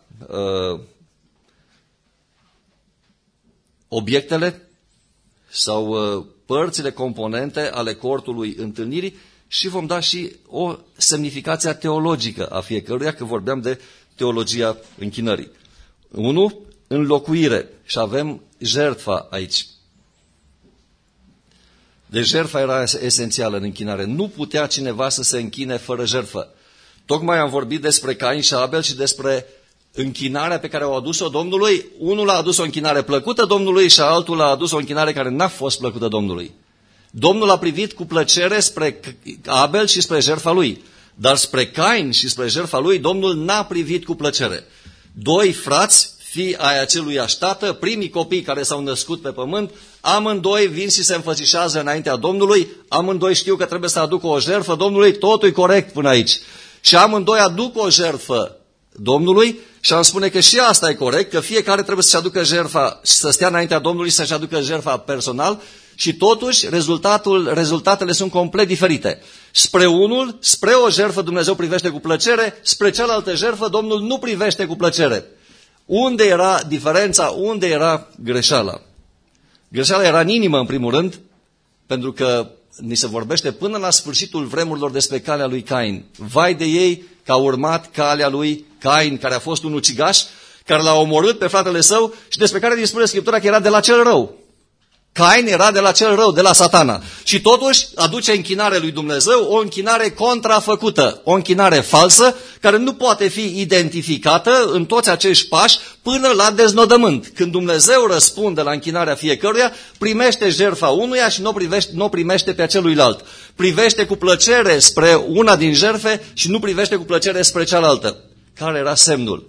obiectele sau părțile, componente ale cortului întâlnirii și vom da și o semnificație teologică a fiecăruia, că vorbeam de teologia închinării. 1. Înlocuire. Și avem jertfa aici. Deci jertfa era esențială în închinare. Nu putea cineva să se închine fără jertfă. Tocmai am vorbit despre Cain și Abel și despre închinarea pe care au adus-o Domnului. Unul a adus o închinare plăcută Domnului și altul a adus o închinare care n-a fost plăcută Domnului. Domnul a privit cu plăcere spre Abel și spre jertfa lui. Dar spre Cain și spre jertfa lui, Domnul n-a privit cu plăcere. Doi frați, fii ai aceluiași tată, primii copii care s-au născut pe pământ, amândoi vin și se înfățișează înaintea Domnului, amândoi știu că trebuie să aducă o jertfă Domnului, totul e corect până aici. Și amândoi aduc o jertfă Domnului și am spune că și asta e corect, că fiecare trebuie să-și aducă jertfa, să stea înaintea Domnului și să-și aducă jertfa personal și totuși rezultatele sunt complet diferite. Spre unul, spre o jertfă Dumnezeu privește cu plăcere, spre cealaltă jertfă Domnul nu privește cu plăcere. Unde era diferența? Unde era greșeala? Greșeala era în inimă, în primul rând, pentru că ni se vorbește până la sfârșitul vremurilor despre calea lui Cain. Vai de ei că au urmat calea lui Cain, care a fost un ucigaș, care l-a omorât pe fratele său și despre care dispune Scriptura că era de la cel rău. Cain era de la cel rău, de la Satana. Și totuși aduce închinare lui Dumnezeu, o închinare contrafăcută, o închinare falsă, care nu poate fi identificată în toți acești pași până la deznodământ. Când Dumnezeu răspunde la închinarea fiecăruia, primește jertfa unuia și nu primește pe celuilalt. Privește cu plăcere spre una din jertfe și nu privește cu plăcere spre cealaltă. Care era semnul?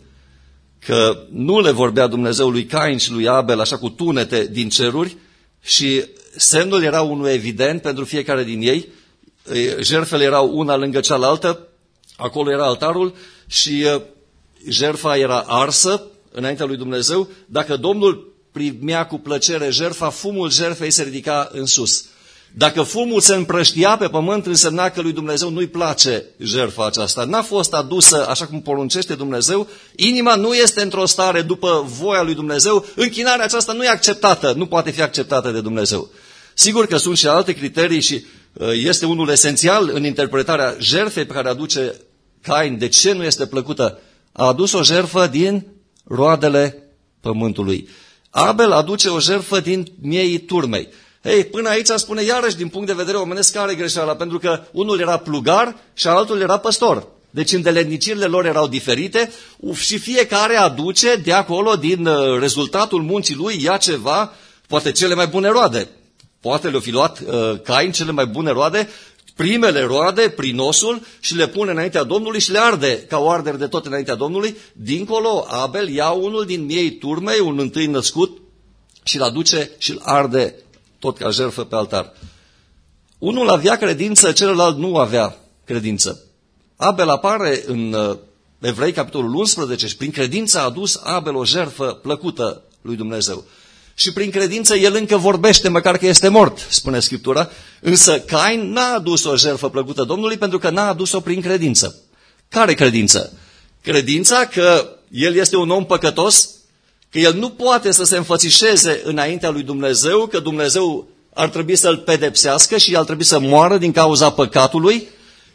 Că nu le vorbea Dumnezeu lui Cain și lui Abel așa cu tunete din ceruri, și semnul era unul evident pentru fiecare din ei, jertfele erau una lângă cealaltă, acolo era altarul și jertfa era arsă înaintea lui Dumnezeu. Dacă Domnul primea cu plăcere jertfa, fumul jertfei se ridica în sus. Dacă fumul se împrăștia pe pământ, însemna că lui Dumnezeu nu-i place jertfa aceasta. N-a fost adusă așa cum poruncește Dumnezeu, inima nu este într-o stare după voia lui Dumnezeu, închinarea aceasta nu e acceptată, nu poate fi acceptată de Dumnezeu. Sigur că sunt și alte criterii și este unul esențial în interpretarea jertfei pe care aduce Cain. De ce nu este plăcută? A adus o jertfă din roadele pământului. Abel aduce o jertfă din miei turmei. Ei, până aici spune iarăși din punct de vedere omenesc care e greșeala, pentru că unul era plugar și altul era păstor. Deci îndeletnicirile lor erau diferite și fiecare aduce de acolo, din rezultatul muncii lui, ia ceva, poate cele mai bune roade. Poate le-o fi luat Cain cele mai bune roade, primele roade, prinosul, și le pune înaintea Domnului și le arde ca o ardere de tot înaintea Domnului. Dincolo, Abel ia unul din miei turmei, un întâi născut, și îl aduce și îl arde tot ca jertfă pe altar. Unul avea credință, celălalt nu avea credință. Abel apare în Evrei, capitolul 11, și prin credință a adus Abel o jertfă plăcută lui Dumnezeu. Și prin credință el încă vorbește, măcar că este mort, spune Scriptura, însă Cain n-a adus o jertfă plăcută Domnului pentru că n-a adus-o prin credință. Care credință? Credința că el este un om păcătos, că el nu poate să se înfățișeze înaintea lui Dumnezeu, că Dumnezeu ar trebui să-l pedepsească și ar trebui să moară din cauza păcatului,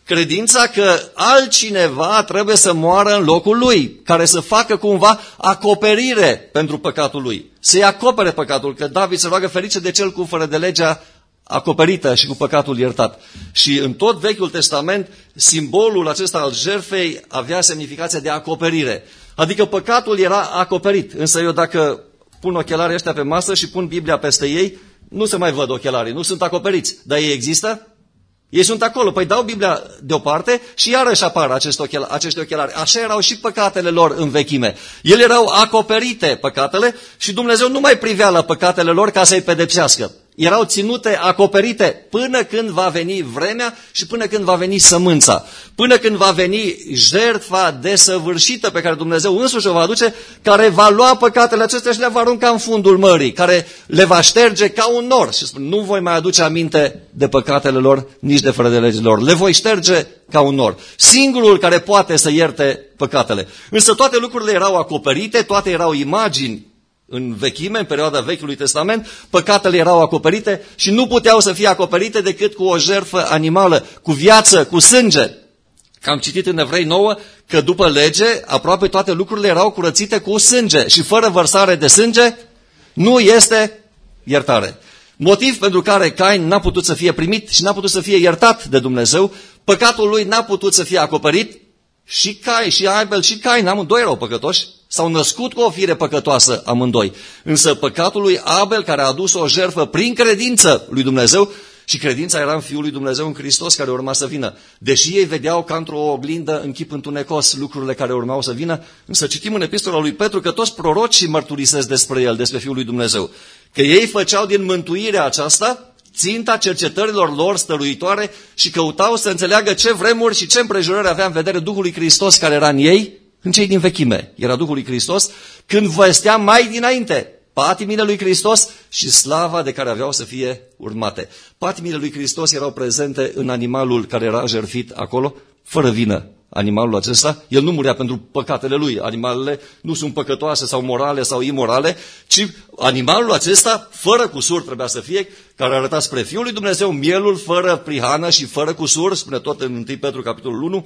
Credința că altcineva trebuie să moară în locul lui, care să facă cumva acoperire pentru păcatul lui. Să-i acopere păcatul, că David se roagă ferice de cel cu fără de legea acoperită și cu păcatul iertat. Și în tot Vechiul Testament, simbolul acesta al jertfei avea semnificația de acoperire. Adică păcatul era acoperit. Însă eu dacă pun ochelarii ăștia pe masă și pun Biblia peste ei, nu se mai văd ochelarii, nu sunt acoperiți. Dar ei există? Ei sunt acolo. Păi dau Biblia deoparte și iarăși apar acești ochelari. Așa erau și păcatele lor în vechime. Ele erau acoperite, păcatele, și Dumnezeu nu mai privea la păcatele lor ca să-i pedepsească. Erau ținute acoperite până când va veni vremea și până când va veni sămânța. Până când va veni jertfa desăvârșită pe care Dumnezeu însuși o va aduce, care va lua păcatele acestea și le va arunca în fundul mării, care le va șterge ca un nor. Și spune, nu voi mai aduce aminte de păcatele lor, nici de fără de legile lor. Le voi șterge ca un nor. Singurul care poate să ierte păcatele. Însă toate lucrurile erau acoperite, toate erau imagini. În vechime, în perioada Vechiului Testament, păcatele erau acoperite și nu puteau să fie acoperite decât cu o jertfă animală, cu viață, cu sânge. Că am citit în Evrei 9 că după lege aproape toate lucrurile erau curățite cu sânge și fără vărsare de sânge nu este iertare. Motiv pentru care Cain n-a putut să fie primit și n-a putut să fie iertat de Dumnezeu, păcatul lui n-a putut să fie acoperit. Și Cain, și Abel, și Cain, amândoi erau păcătoși, s-au născut cu o fire păcătoasă amândoi. Însă păcatul lui Abel, care a adus o jertfă prin credință lui Dumnezeu, și credința era în Fiul lui Dumnezeu în Hristos care urma să vină. Deși ei vedeau ca într-o oglindă în chip întunecos lucrurile care urmau să vină, însă citim în epistola lui Petru că toți prorocii mărturisesc despre el, despre Fiul lui Dumnezeu. Că ei făceau din mântuirea aceasta ținta cercetărilor lor stăruitoare și căutau să înțeleagă ce vremuri și ce împrejurări avea în vedere Duhul lui Hristos care era în ei, în cei din vechime. Era Duhul lui Hristos când vestea mai dinainte patimile lui Hristos și slava de care aveau să fie urmate. Patimile lui Hristos erau prezente în animalul care era jertfit acolo, fără vină. Animalul acesta, el nu murea pentru păcatele lui. Animalele nu sunt păcătoase sau morale sau imorale, ci animalul acesta, fără cusur trebuia să fie, care arăta spre Fiul lui Dumnezeu, mielul fără prihană și fără cusur, spune tot în 1 Petru capitolul 1.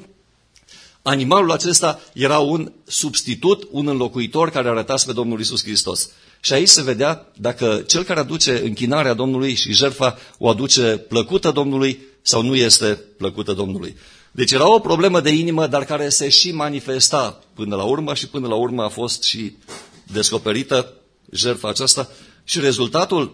Animalul acesta era un substitut, un înlocuitor care arăta spre Domnul Iisus Hristos. Și aici se vedea dacă cel care aduce închinarea Domnului și jertfa o aduce plăcută Domnului sau nu este plăcută Domnului. Deci era o problemă de inimă, dar care se și manifesta până la urmă și până la urmă a fost și descoperită jertfa aceasta. Și rezultatul,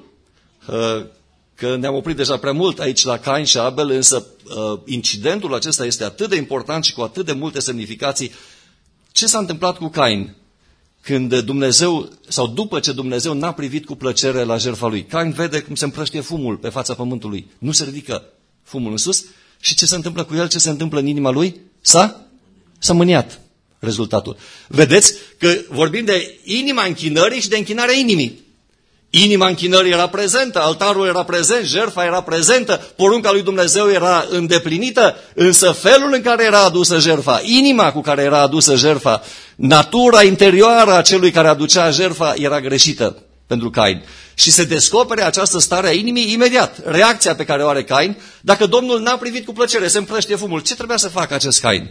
că ne-am oprit deja prea mult aici la Cain și Abel, însă incidentul acesta este atât de important și cu atât de multe semnificații. Ce s-a întâmplat cu Cain? Când Dumnezeu, sau după ce Dumnezeu n-a privit cu plăcere la jertfa lui, Cain vede cum se împrăștie fumul pe fața pământului. Nu se ridică fumul în sus. Și ce se întâmplă cu el? Ce se întâmplă în inima lui? S-a mâniat rezultatul. Vedeți că vorbim de inima închinării și de închinarea inimii. Inima închinării era prezentă, altarul era prezent, jertfa era prezentă, porunca lui Dumnezeu era îndeplinită, însă felul în care era adusă jertfa, inima cu care era adusă jertfa, natura interioară a celui care aducea jertfa era greșită pentru Cain. Și se descopere această stare a inimii imediat. Reacția pe care o are Cain, dacă Domnul n-a privit cu plăcere, se împrăștie fumul, ce trebuia să facă acest Cain?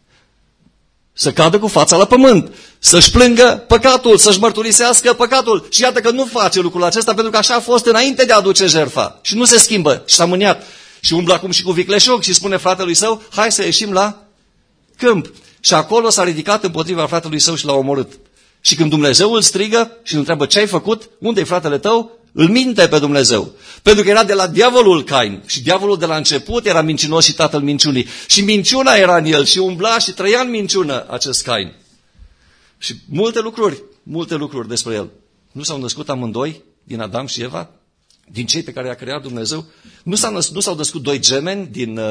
Să cadă cu fața la pământ, să-și plângă păcatul, să-și mărturisească păcatul. Și iată că nu face lucrul acesta pentru că așa a fost înainte de a aduce jertfa. Și nu se schimbă și s-a mâniat. Și umblă acum și cu vicleșug și spune fratelui său, hai să ieșim la câmp. Și acolo s-a ridicat împotriva fratelui său și l-a omorât. Și când Dumnezeu îl strigă și îl întreabă ce ai făcut, unde-i fratele tău, îl minte pe Dumnezeu. Pentru că era de la diavolul Cain. Și diavolul de la început era mincinos și tatăl minciunii. Și minciuna era în el și umbla și trăia în minciună acest Cain. Și multe lucruri despre el. Nu s-au născut amândoi din Adam și Eva? Din cei pe care i-a creat Dumnezeu? Nu s-au născut doi gemeni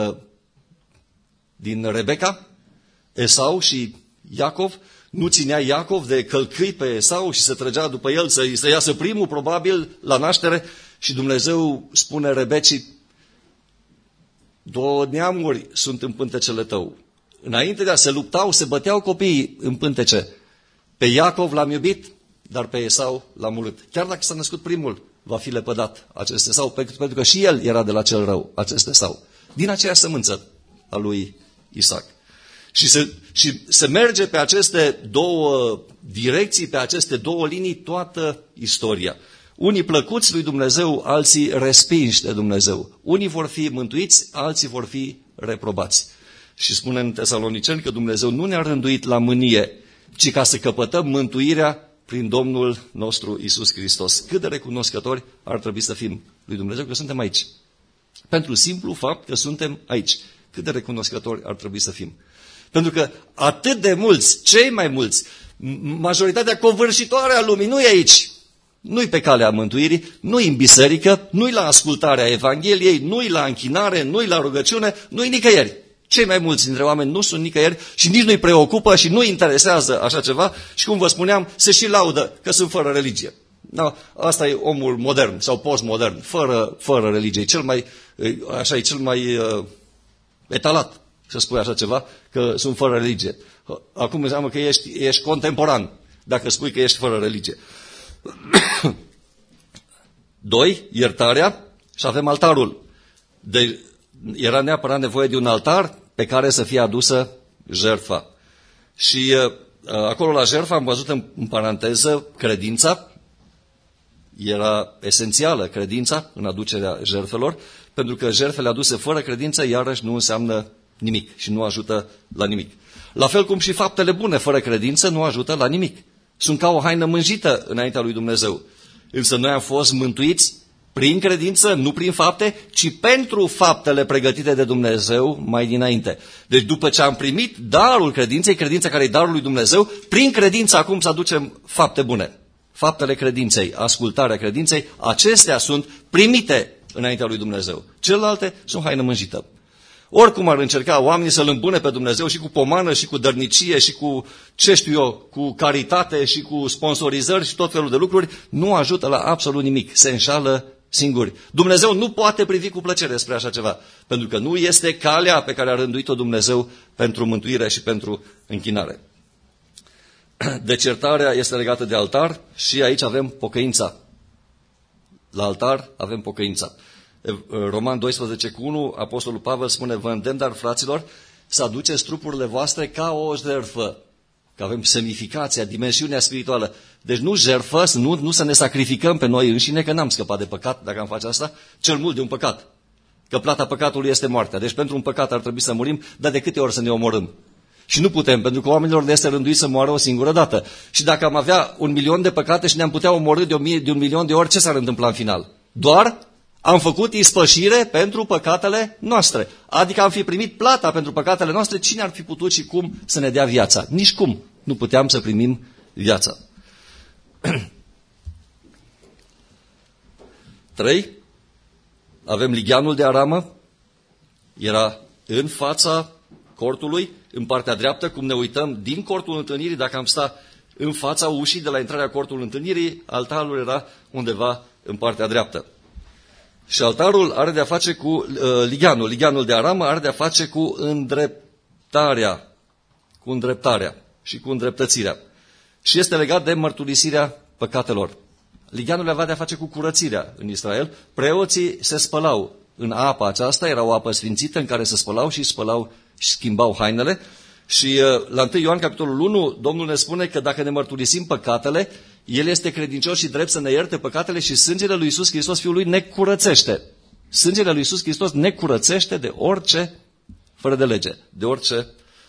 din Rebecca, Esau și Iacov? Nu ținea Iacov de călcâi pe Esau și se trăgea după el să iasă primul, probabil, la naștere? Și Dumnezeu spune Rebecii, 2 neamuri sunt în pântecele tău. Înainte de a se luptau, se băteau copiii în pântece. Pe Iacov l-am iubit, dar pe Esau l-am urât. Chiar dacă s-a născut primul, va fi lepădat acest Esau, pentru că și el era de la cel rău, acest Esau. Din aceeași sămânță al lui Isaac. Și se merge pe aceste două direcții, pe aceste două linii, toată istoria. Unii plăcuți lui Dumnezeu, alții respinși de Dumnezeu. Unii vor fi mântuiți, alții vor fi reprobați. Și spune în Tesaloniceni că Dumnezeu nu ne-a rânduit la mânie, ci ca să căpătăm mântuirea prin Domnul nostru Iisus Hristos. Cât de recunoscători ar trebui să fim lui Dumnezeu că suntem aici. Pentru simplu fapt că suntem aici. Cât de recunoscători ar trebui să fim. Pentru că atât de mulți, cei mai mulți, majoritatea covârșitoare a lumii nu e aici. Nu-i pe calea mântuirii, nu-i în biserică, nu-i la ascultarea Evangheliei, nu-i la închinare, nu-i la rugăciune, nu-i nicăieri. Cei mai mulți dintre oameni nu sunt nicăieri și nici nu-i preocupă și nu-i interesează așa ceva și, cum vă spuneam, se și laudă că sunt fără religie. Da, asta e omul modern sau postmodern, fără religie. E cel mai etalat să spui așa ceva, că sunt fără religie. Acum înseamnă că ești contemporan dacă spui că ești fără religie. 2. Iertarea și avem altarul. Era neapărat nevoie de un altar pe care să fie adusă jertfa. Și acolo la jertfă am văzut în paranteză credința. Era esențială credința în aducerea jertfelor, pentru că jertfele aduse fără credință iarăși nu înseamnă nimic și nu ajută la nimic. La fel cum și faptele bune fără credință nu ajută la nimic. Sunt ca o haină mânjită înaintea lui Dumnezeu. Însă noi am fost mântuiți prin credință, nu prin fapte, ci pentru faptele pregătite de Dumnezeu mai dinainte. Deci după ce am primit darul credinței, credința care e darul lui Dumnezeu, prin credință acum să aducem fapte bune. Faptele credinței, ascultarea credinței, acestea sunt primite înaintea lui Dumnezeu. Celelalte sunt haină mânjită. Oricum ar încerca oamenii să-L îmbune pe Dumnezeu și cu pomană și cu dărnicie și cu, cu caritate și cu sponsorizări și tot felul de lucruri, nu ajută la absolut nimic. Se înșală singuri. Dumnezeu nu poate privi cu plăcere spre așa ceva, pentru că nu este calea pe care a rânduit-o Dumnezeu pentru mântuire și pentru închinare. Deci iertarea este legată de altar și aici avem pocăința. La altar avem pocăința. Roman 12:1, Apostolul Pavel spune: vă îndemn, dar, fraților, să aduceți trupurile voastre ca o jertfă. Că avem semnificația, dimensiunea spirituală. Deci nu jertfă, nu să ne sacrificăm pe noi înșine, că n-am scăpat de păcat dacă am face asta, cel mult de un păcat. Că plata păcatului este moartea. Deci pentru un păcat ar trebui să murim, dar de câte ori să ne omorâm? Și nu putem, pentru că oamenilor le este rânduit să moară o singură dată. Și dacă am avea 1.000.000 de păcate și ne-am putea omorî de 1.000.000 de ori, ce s-ar întâmpla în final? Doar am făcut ispășire pentru păcatele noastre. Adică am fi primit plata pentru păcatele noastre. Cine ar fi putut și cum să ne dea viața? Nici cum nu puteam să primim viața. 3. Avem ligheanul de aramă. Era în fața cortului, în partea dreaptă. Cum ne uităm din cortul întâlnirii, dacă am sta în fața ușii de la intrarea cortului întâlnirii, altarul era undeva în partea dreaptă. Și altarul are de-a face cu ligheanul. Ligheanul de aramă are de-a face cu îndreptarea și cu îndreptățirea. Și este legat de mărturisirea păcatelor. Ligheanul avea de-a face cu curățirea în Israel. Preoții se spălau în apa aceasta, era o apă sfințită în care se spălau și schimbau hainele. Și la 1 Ioan, capitolul 1, Domnul ne spune că dacă ne mărturisim păcatele, El este credincios și drept să ne ierte păcatele și sângele lui Iisus Hristos, Fiul Lui, ne curățește. Sângele lui Iisus Hristos ne curățește de orice fără de lege, de orice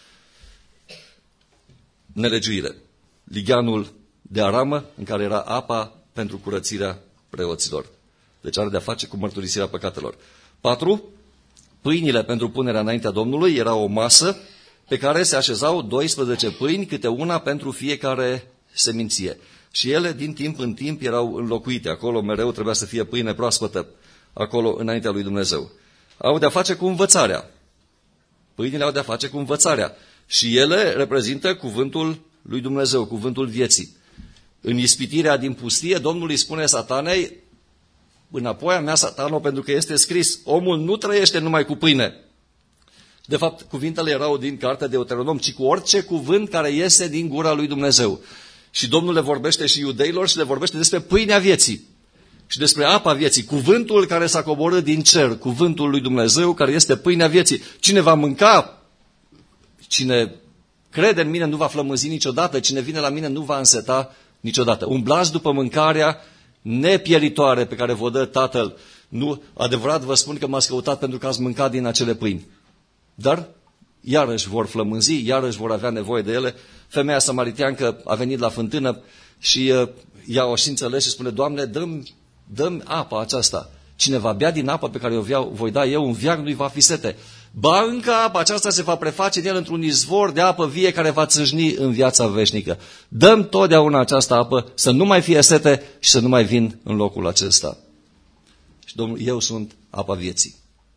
nelegiuire. Ligheanul de aramă, în care era apa pentru curățirea preoților. Deci are de-a face cu mărturisirea păcatelor. 4. Pâinile pentru punerea înaintea Domnului era o masă pe care se așezau 12 pâini, câte una pentru fiecare seminție. Și ele, din timp în timp, erau înlocuite. Acolo mereu trebuia să fie pâine proaspătă, acolo înaintea lui Dumnezeu. Au de-a face cu învățarea. Pâinile au de-a face cu învățarea. Și ele reprezintă cuvântul lui Dumnezeu, cuvântul vieții. În ispitirea din pustie, Domnul îi spune Satanei: înapoi a mea, Satano, pentru că este scris, omul nu trăiește numai cu pâine. De fapt, cuvintele erau din cartea Deuteronom, ci cu orice cuvânt care iese din gura lui Dumnezeu. Și Domnul le vorbește și iudeilor și le vorbește despre pâinea vieții. și despre apa vieții, cuvântul care s-a coborât din cer, cuvântul lui Dumnezeu care este pâinea vieții. Cine va mânca, cine crede în mine nu va flămânzi niciodată, cine vine la mine nu va înseta niciodată. Umblați după mâncarea nepieritoare pe care vă dă Tatăl. Nu, adevărat vă spun că m-ați căutat pentru că ați mâncat din acele pâini. Dar iarăși vor flămânzi, iarăși vor avea nevoie de ele. Femeia samariteancă a venit la fântână și ea o și înțeles și spune, Doamne, dă-mi apa aceasta. Cine va bea din apa pe care o voi da eu, în veac nu-i va fi sete. Ba încă apa aceasta se va preface în el într-un izvor de apă vie care va țâșni în viața veșnică. Dăm totdeauna această apă să nu mai fie sete și să nu mai vin în locul acesta. Și Domnul, eu sunt apa vieții.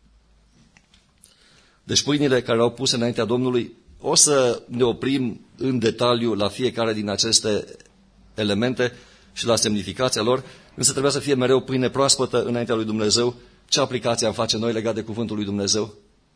Deci pâinile care au pus înaintea Domnului, o să ne oprim în detaliu la fiecare din aceste elemente și la semnificația lor, însă trebuia să fie mereu pâine proaspătă înaintea lui Dumnezeu. Ce aplicație am face noi legat de cuvântul lui Dumnezeu?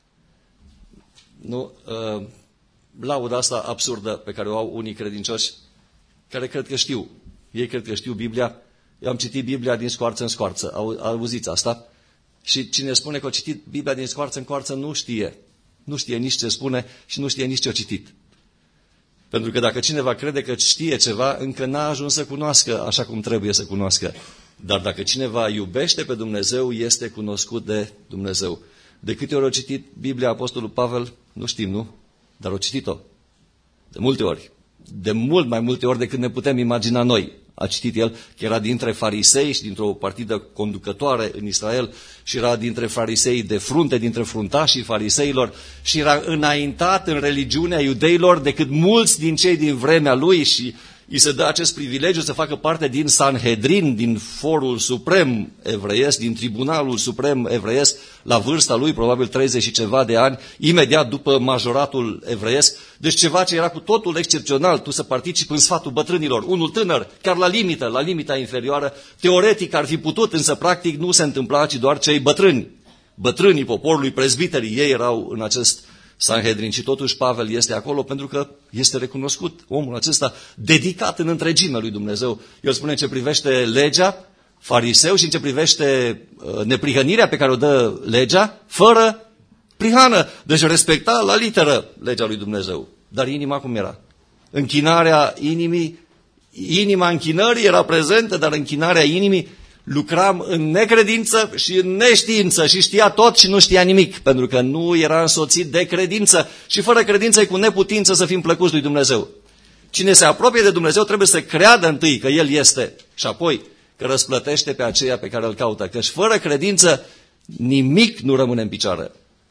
Nu? Lauda asta absurdă pe care o au unii credincioși, care cred că știu. Ei cred că știu Biblia. Eu am citit Biblia din scoarță în scoarță. Auziți asta? Și cine spune că a citit Biblia din scoarță în scoarță nu știe. Nu știe nici ce spune și nu știe nici ce a citit. Pentru că dacă cineva crede că știe ceva, încă n-a ajuns să cunoască așa cum trebuie să cunoască. Dar dacă cineva iubește pe Dumnezeu, este cunoscut de Dumnezeu. De câte ori a citit Biblia Apostolul Pavel? Nu știm, nu? Dar a citit-o. De multe ori. De mult mai multe ori decât ne putem imagina noi. A citit el că era dintre farisei și dintr-o partidă conducătoare în Israel și era dintre farisei de frunte, dintre fruntașii fariseilor și era înaintat în religiunea iudeilor decât mulți din cei din vremea lui și îi se dă acest privilegiu să facă parte din Sanhedrin, din forul suprem evreiesc, din tribunalul suprem evreiesc, la vârsta lui, probabil 30 și ceva de ani, imediat după majoratul evreiesc. Deci ceva ce era cu totul excepțional, tu să participi în sfatul bătrânilor, unul tânăr, chiar la limita inferioară, teoretic ar fi putut, însă practic nu se întâmpla, ci doar cei bătrâni. Bătrânii poporului, prezbiterii, ei erau în acest Sanhedrin și totuși Pavel este acolo pentru că este recunoscut omul acesta dedicat în întregime lui Dumnezeu. El spune în ce privește legea, fariseu, și în ce privește neprihănirea pe care o dă legea, fără prihană. Deci respecta la literă legea lui Dumnezeu. Dar inima cum era? Închinarea inimii, inima închinării era prezentă, dar închinarea inimii lucram în necredință și în neștiință și știa tot și nu știa nimic, pentru că nu era însoțit de credință și fără credință e cu neputință să fim plăcuți lui Dumnezeu. Cine se apropie de Dumnezeu trebuie să creadă întâi că El este și apoi că răsplătește pe aceea pe care îl caută, căci fără credință nimic nu rămâne în picioare.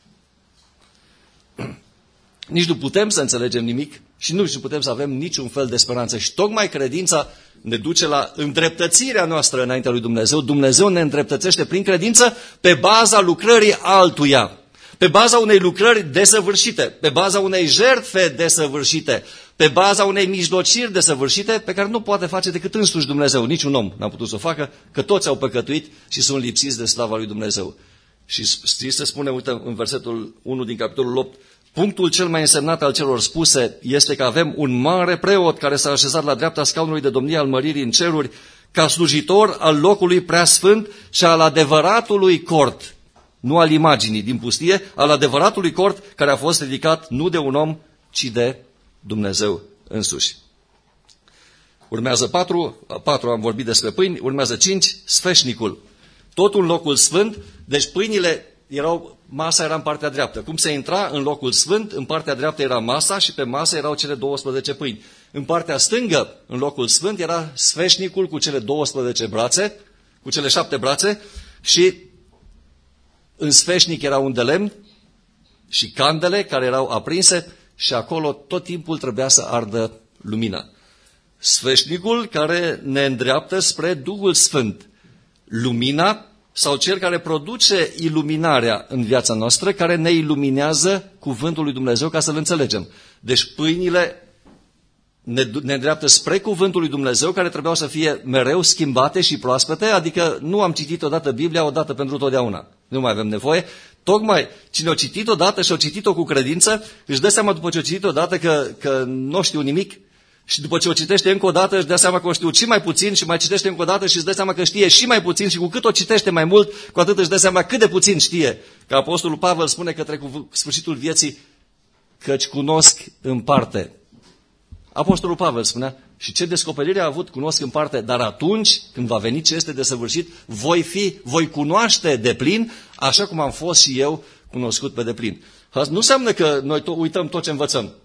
Nici nu putem să înțelegem nimic și nu putem să avem niciun fel de speranță. Și tocmai credința ne duce la îndreptățirea noastră înaintea lui Dumnezeu. Dumnezeu ne îndreptățește prin credință pe baza lucrării altuia, pe baza unei lucrări desăvârșite, pe baza unei jertfe desăvârșite, pe baza unei mijlociri desăvârșite pe care nu poate face decât însuși Dumnezeu. Niciun om n-a putut să o facă, că toți au păcătuit și sunt lipsiți de slava lui Dumnezeu. Și se spune, uite, în versetul 1 din capitolul 8, punctul cel mai însemnat al celor spuse este că avem un mare preot care s-a așezat la dreapta scaunului de domnie al măririi în ceruri, ca slujitor al locului preasfânt și al adevăratului cort, nu al imaginii din pustie, al adevăratului cort care a fost ridicat nu de un om, ci de Dumnezeu însuși. Urmează 4 am vorbit despre pâini, urmează 5, sfeșnicul. Tot un locul sfânt, deci pâinile masa era în partea dreaptă. Cum se intra în locul sfânt, în partea dreaptă era masa și pe masă erau cele 12 pâini. În partea stângă, în locul sfânt, era sfeșnicul cu cele 12 brațe, cu cele 7 brațe și în sfeșnic era un de lemn și candele care erau aprinse și acolo tot timpul trebuia să ardă lumina. Sfeșnicul care ne îndreaptă spre Duhul Sfânt. Lumina sau cel care produce iluminarea în viața noastră, care ne iluminează cuvântul lui Dumnezeu ca să-l înțelegem. Deci pâinile ne îndreaptă spre cuvântul lui Dumnezeu, care trebuiau să fie mereu schimbate și proaspete, adică nu am citit odată Biblia, odată pentru totdeauna. Nu mai avem nevoie. Tocmai cine o citit odată și o citit-o cu credință, își dă seama după ce o citit odată că nu știu nimic Și după ce o citește încă o dată, își dă seama că o știu și mai puțin și mai citește încă o dată și își dă seama că știe și mai puțin și cu cât o citește mai mult, cu atât își dă seama cât de puțin știe. Că Apostolul Pavel spune către sfârșitul vieții, căci cunosc în parte. Apostolul Pavel spunea, și ce descoperire a avut, cunosc în parte, dar atunci când va veni ce este desăvârșit, voi cunoaște deplin, așa cum am fost și eu cunoscut pe deplin. Nu înseamnă că noi uităm tot ce învățăm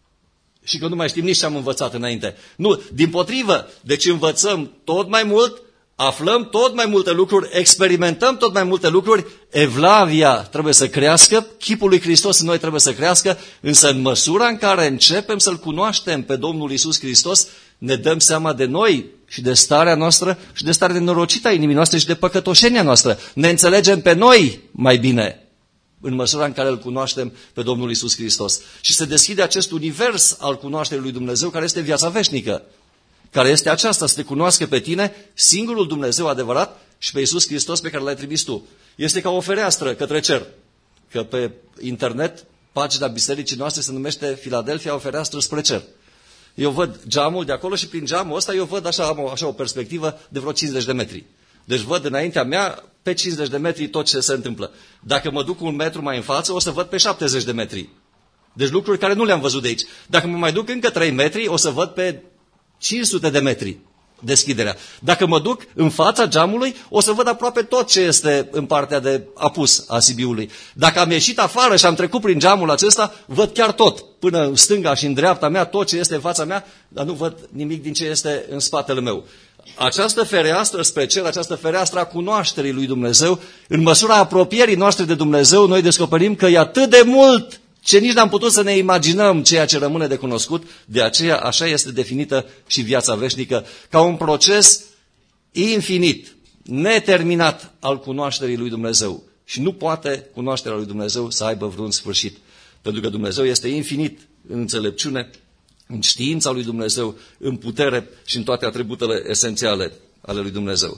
și că nu mai știm nici ce am învățat înainte. Nu, dimpotrivă, deci învățăm tot mai mult, aflăm tot mai multe lucruri, experimentăm tot mai multe lucruri, evlavia trebuie să crească, chipul lui Hristos în noi trebuie să crească, însă în măsura în care începem să-L cunoaștem pe Domnul Iisus Hristos, ne dăm seama de noi și de starea noastră și de starea nenorocită a inimii noastre și de păcătoșenia noastră. Ne înțelegem pe noi mai bine în măsura în care îl cunoaștem pe Domnul Iisus Hristos. Și se deschide acest univers al cunoașterii lui Dumnezeu, care este viața veșnică, care este aceasta, să te cunoască pe tine, singurul Dumnezeu adevărat, și pe Iisus Hristos pe care l-ai trimis tu. Este ca o fereastră către cer. Că pe internet, pagina bisericii noastre se numește Filadelfia, o fereastră spre cer. Eu văd geamul de acolo și prin geamul ăsta eu văd așa o perspectivă de vreo 50 de metri. Deci văd înaintea mea, pe 50 de metri, tot ce se întâmplă. Dacă mă duc un metru mai în față, o să văd pe 70 de metri. Deci lucruri care nu le-am văzut de aici. Dacă mă mai duc încă 3 metri, o să văd pe 500 de metri deschiderea. Dacă mă duc în fața geamului, o să văd aproape tot ce este în partea de apus a Sibiului. Dacă am ieșit afară și am trecut prin geamul acesta, văd chiar tot, până în stânga și în dreapta mea, tot ce este în fața mea, dar nu văd nimic din ce este în spatele meu. Această fereastră spre cer, această fereastră a cunoașterii lui Dumnezeu, în măsura apropierii noastre de Dumnezeu, noi descoperim că e atât de mult ce nici n-am putut să ne imaginăm ceea ce rămâne de cunoscut. De aceea așa este definită și viața veșnică, ca un proces infinit, neterminat al cunoașterii lui Dumnezeu. Și nu poate cunoașterea lui Dumnezeu să aibă vreun sfârșit, pentru că Dumnezeu este infinit în înțelepciune, în știința lui Dumnezeu, în putere și în toate atributele esențiale ale lui Dumnezeu.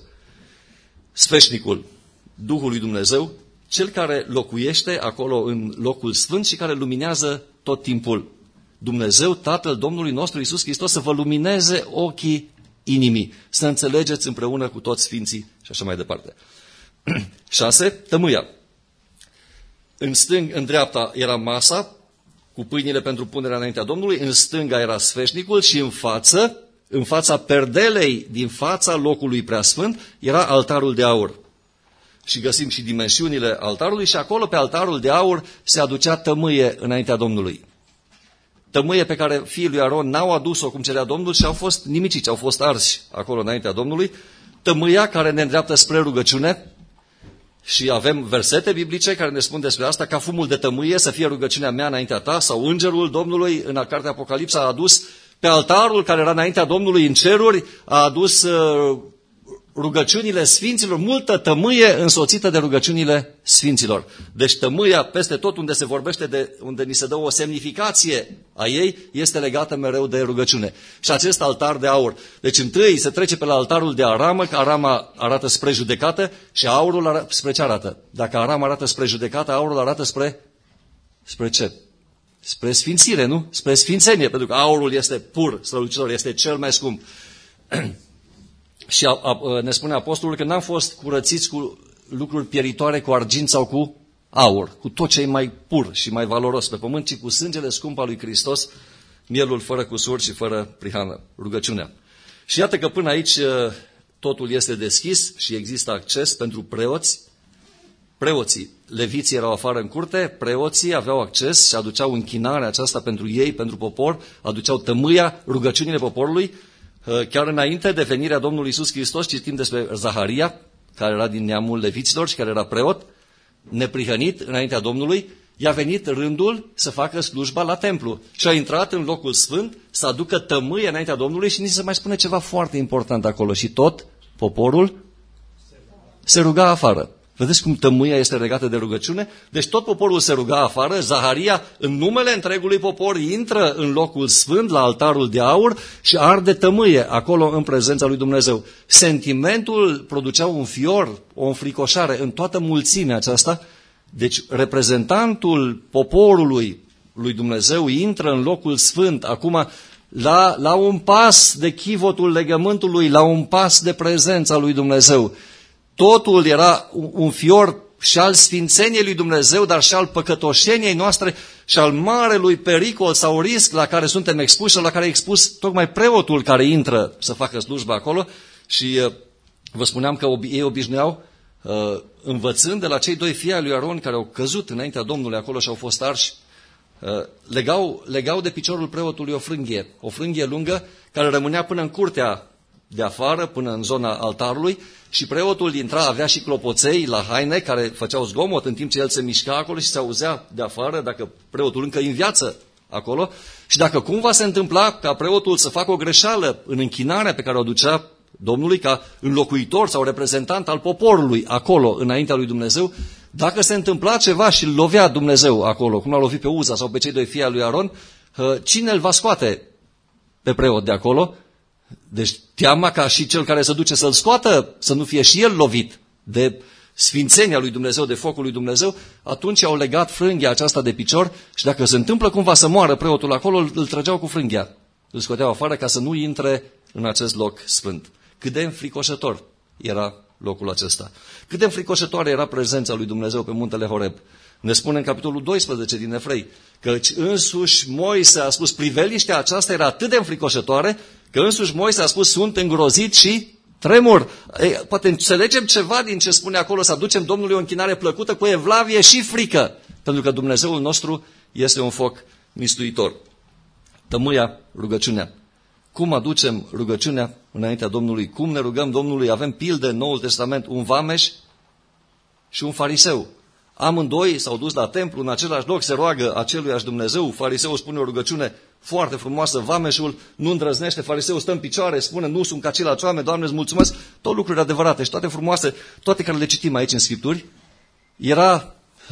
Sfeșnicul, Duhul lui Dumnezeu, cel care locuiește acolo în locul sfânt și care luminează tot timpul. Dumnezeu, Tatăl Domnului nostru Iisus Hristos, să vă lumineze ochii inimii, să înțelegeți împreună cu toți sfinții și așa mai departe. 6. Tămâia. În dreapta era masa cu pâinile pentru punerea înaintea Domnului, în stânga era sfeșnicul și în fața perdelei din fața locului preasfânt, era altarul de aur. Și găsim și dimensiunile altarului și acolo pe altarul de aur se aducea tămâie înaintea Domnului. Tămâie pe care fiii lui Aron n-au adus-o cum cerea Domnul și au fost nimiciți, au fost arși acolo înaintea Domnului. Tămâia care ne îndreaptă spre rugăciune și avem versete biblice care ne spun despre asta, ca fumul de tămâie să fie rugăciunea mea înaintea ta, sau îngerul Domnului în cartea Apocalipsa a adus pe altarul care era înaintea Domnului în ceruri, a adus rugăciunile sfinților, multă tămâie însoțită de rugăciunile sfinților. Deci tămâia peste tot unde se vorbește, unde ni se dă o semnificație a ei, este legată mereu de rugăciune. Și acest altar de aur. Deci întâi se trece pe la altarul de aramă, că arama arată spre judecată și aurul spre ce arată? Dacă arama arată spre judecată, aurul arată spre ce? Spre sfințire, nu? Spre sfințenie, pentru că aurul este pur, strălucitor, este cel mai scump. Și ne spune apostolul că n-am fost curățiți cu lucruri pieritoare, cu argint sau cu aur, cu tot ce e mai pur și mai valoros pe pământ, ci cu sângele scump al lui Hristos, mielul fără cusur și fără prihană, rugăciunea. Și iată că până aici totul este deschis și există acces pentru preoți. Preoții, leviții erau afară în curte, preoții aveau acces și aduceau închinarea aceasta pentru ei, pentru popor, aduceau tămâia, rugăciunile poporului. Chiar înainte de venirea Domnului Iisus Hristos, citim despre Zaharia, care era din neamul leviților și care era preot, neprihănit înaintea Domnului, i-a venit rândul să facă slujba la templu. Și a intrat în locul sfânt să aducă tămâie înaintea Domnului și ni se mai spune ceva foarte important acolo. Și tot poporul se ruga afară. Vedeți cum tămâia este legată de rugăciune? Deci tot poporul se ruga afară, Zaharia, în numele întregului popor, intră în locul sfânt, la altarul de aur și arde tămâie acolo în prezența lui Dumnezeu. Sentimentul producea un fior, o înfricoșare în toată mulțimea aceasta. Deci reprezentantul poporului lui Dumnezeu intră în locul sfânt. Acum la un pas de chivotul legământului, la un pas de prezența lui Dumnezeu. Totul era un fior și al sfințeniei lui Dumnezeu, dar și al păcătoșeniei noastre și al marelui pericol sau risc la care suntem expuși sau la care e expus tocmai preotul care intră să facă slujba acolo. Și vă spuneam că ei obișnuiau, învățând de la cei doi fii ai lui Aron care au căzut înaintea Domnului acolo și au fost arși, legau de piciorul preotului o frânghie lungă care rămânea până în curtea de afară, până în zona altarului, și preotul intra, avea și clopoței la haine care făceau zgomot în timp ce el se mișca acolo și se auzea de afară dacă preotul încă e în viață acolo. Și dacă cumva se întâmpla ca preotul să facă o greșeală în închinarea pe care o ducea Domnului ca înlocuitor sau reprezentant al poporului acolo înaintea lui Dumnezeu, dacă se întâmpla ceva și îl lovea Dumnezeu acolo, cum l-a lovit pe Uza sau pe cei doi fii ai lui Aron, cine îl va scoate pe preot de acolo? Deci teama ca și cel care se duce să-l scoată, să nu fie și el lovit de sfințenia lui Dumnezeu, de focul lui Dumnezeu, atunci au legat frânghia aceasta de picior și dacă se întâmplă cumva să moară preotul acolo, îl trăgeau cu frânghia. Îl scoteau afară ca să nu intre în acest loc sfânt. Cât de înfricoșător era locul acesta. Cât de înfricoșătoare era prezența lui Dumnezeu pe muntele Horeb. Ne spune în capitolul 12 din Efrei că însuși Moise a spus, priveliștea aceasta era atât de înfricoșătoare că însuși Moise a spus, sunt îngrozit și tremur. Poate înțelegem ceva din ce spune acolo, să aducem Domnului o închinare plăcută cu evlavie și frică, pentru că Dumnezeul nostru este un foc mistuitor. Tămâia, rugăciunea. Cum aducem rugăciunea înaintea Domnului? Cum ne rugăm Domnului? Avem pilde în Noul Testament, un vameș și un fariseu. Amândoi s-au dus la templu, în același loc se roagă aceluiași Dumnezeu. Fariseul spune o rugăciune foarte frumoasă, vameșul nu îndrăznește, fariseul stă în picioare, spune, nu sunt ca ceilalți oameni, Doamne, îți mulțumesc, tot lucruri adevărate și toate frumoase, toate care le citim aici în Scripturi. Era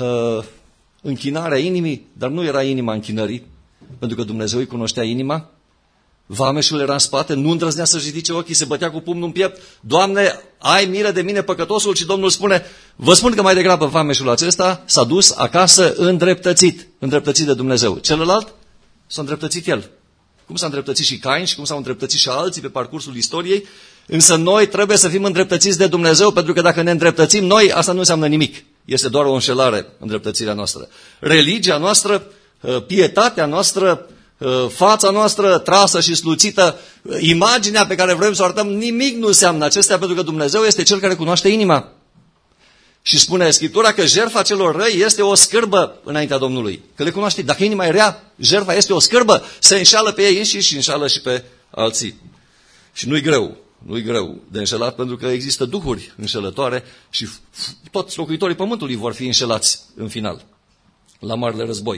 închinarea inimii, dar nu era inima închinării, pentru că Dumnezeu îi cunoștea inima. Vameșul era în spate, nu îndrăznea să-și ridice ochii, se bătea cu pumnul în piept. Doamne, ai milă de mine păcătosul, și Domnul spune, vă spun că mai degrabă vameșul acesta s-a dus acasă îndreptățit de Dumnezeu. Celălalt s-a îndreptățit el. Cum s-a îndreptățit și Cain și cum s-au îndreptățit și alții pe parcursul istoriei, însă noi trebuie să fim îndreptățiți de Dumnezeu, pentru că dacă ne îndreptățim noi, asta nu înseamnă nimic. Este doar o înșelare, îndreptățirea noastră. Religia noastră, pietatea noastră, fața noastră trasă și sluțită, imaginea pe care vrem să o arătăm, nimic nu înseamnă acestea, pentru că Dumnezeu este Cel care cunoaște inima. Și spune Scriptura că jertfa celor răi este o scârbă înaintea Domnului. Că le cunoaște. Dacă inima e rea, jertfa este o scârbă, se înșală pe ei înșiși și înșală și pe alții. Și nu-i greu de înșelat, pentru că există duhuri înșelătoare și toți locuitorii pământului vor fi înșelați în final, la marele război.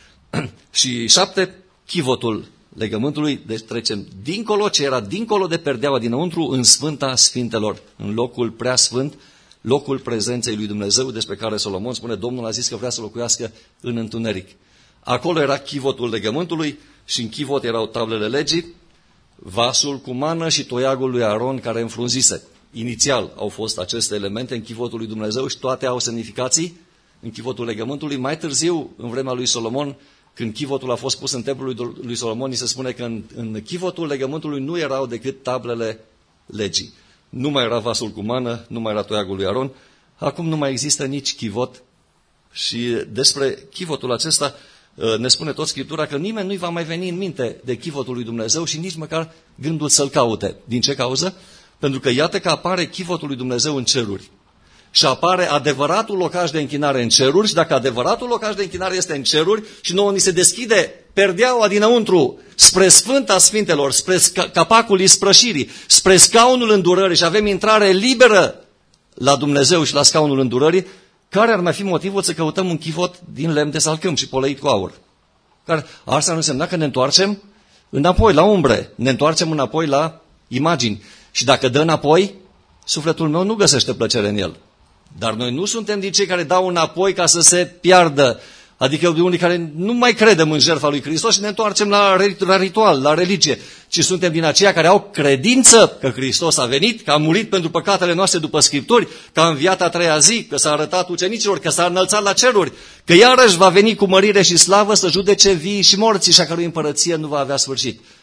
Și 7, chivotul legământului, deci trecem dincolo, ce era dincolo de perdeaua dinăuntru, în Sfânta Sfintelor, în locul preasfânt, locul prezenței lui Dumnezeu, despre care Solomon spune, Domnul a zis că vrea să locuiască în întuneric. Acolo era chivotul legământului și în chivot erau tablele legii, vasul cu mană și toiagul lui Aron care înfrunzise. Inițial au fost aceste elemente în chivotul lui Dumnezeu și toate au semnificații în chivotul legământului. Mai târziu, în vremea lui Solomon, când chivotul a fost pus în templul lui Solomon, ni se spune că în chivotul legământului nu erau decât tablele legii. Nu mai era vasul cu mană, nu mai era toiagul lui Aron. Acum nu mai există nici chivot. Și despre chivotul acesta ne spune tot Scriptura că nimeni nu-i va mai veni în minte de chivotul lui Dumnezeu și nici măcar gândul să-l caute. Din ce cauză? Pentru că iată că apare chivotul lui Dumnezeu în ceruri. Și apare adevăratul locaș de închinare în ceruri și dacă adevăratul locaș de închinare este în ceruri și nouă ni se deschide perdeaua dinăuntru spre Sfânta Sfintelor, spre capacul isprășirii, spre scaunul îndurării și avem intrare liberă la Dumnezeu și la scaunul îndurării, care ar mai fi motivul să căutăm un chivot din lemn de salcâm și poleit cu aur? Asta nu însemna că ne întoarcem înapoi la umbre, ne întoarcem înapoi la imagini. Și dacă dă înapoi, sufletul meu nu găsește plăcere în el. Dar noi nu suntem din cei care dau înapoi ca să se piardă, adică de unii care nu mai credem în jertfa lui Hristos și ne întoarcem la ritual, la religie, ci suntem din aceia care au credință că Hristos a venit, că a murit pentru păcatele noastre după Scripturi, că a înviat a treia zi, că s-a arătat ucenicilor, că s-a înălțat la ceruri, că iarăși va veni cu mărire și slavă să judece vii și morții și a cărui împărăție nu va avea sfârșit.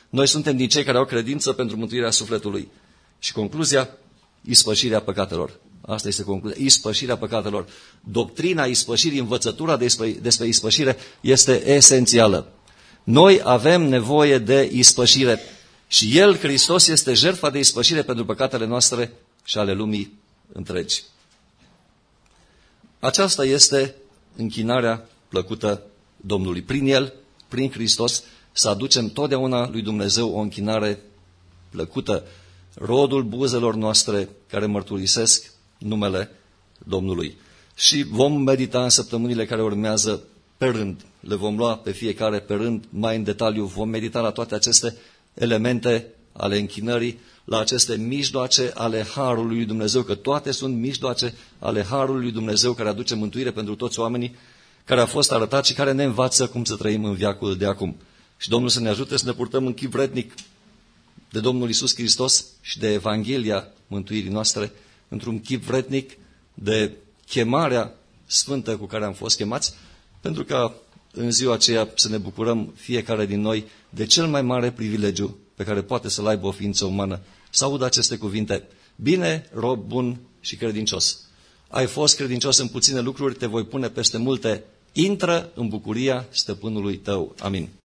Noi suntem din cei care au credință pentru mântuirea sufletului. Și concluzia, ispășirea păcatelor. Asta este concluzia, ispășirea păcatelor. Doctrina ispășirii, învățătura despre ispășire este esențială. Noi avem nevoie de ispășire și El, Hristos, este jertfa de ispășire pentru păcatele noastre și ale lumii întregi. Aceasta este închinarea plăcută Domnului. Prin El, prin Hristos, să aducem totdeauna lui Dumnezeu o închinare plăcută, rodul buzelor noastre care mărturisesc numele Domnului. Și vom medita în săptămânile care urmează pe rând. Le vom lua pe fiecare pe rând, mai în detaliu. Vom medita la toate aceste elemente ale închinării, la aceste mijloace ale Harului lui Dumnezeu, că toate sunt mijloace ale Harului lui Dumnezeu care aduce mântuire pentru toți oamenii, care a fost arătat și care ne învață cum să trăim în veacul de acum. Și Domnul să ne ajute să ne purtăm în chip vrednic de Domnul Iisus Hristos și de Evanghelia mântuirii noastre, într-un chip vrednic de chemarea sfântă cu care am fost chemați, pentru ca în ziua aceea să ne bucurăm fiecare din noi de cel mai mare privilegiu pe care poate să-l aibă o ființă umană. Să audă aceste cuvinte: bine, rob bun și credincios. Ai fost credincios în puține lucruri, te voi pune peste multe. Intră în bucuria stăpânului tău. Amin.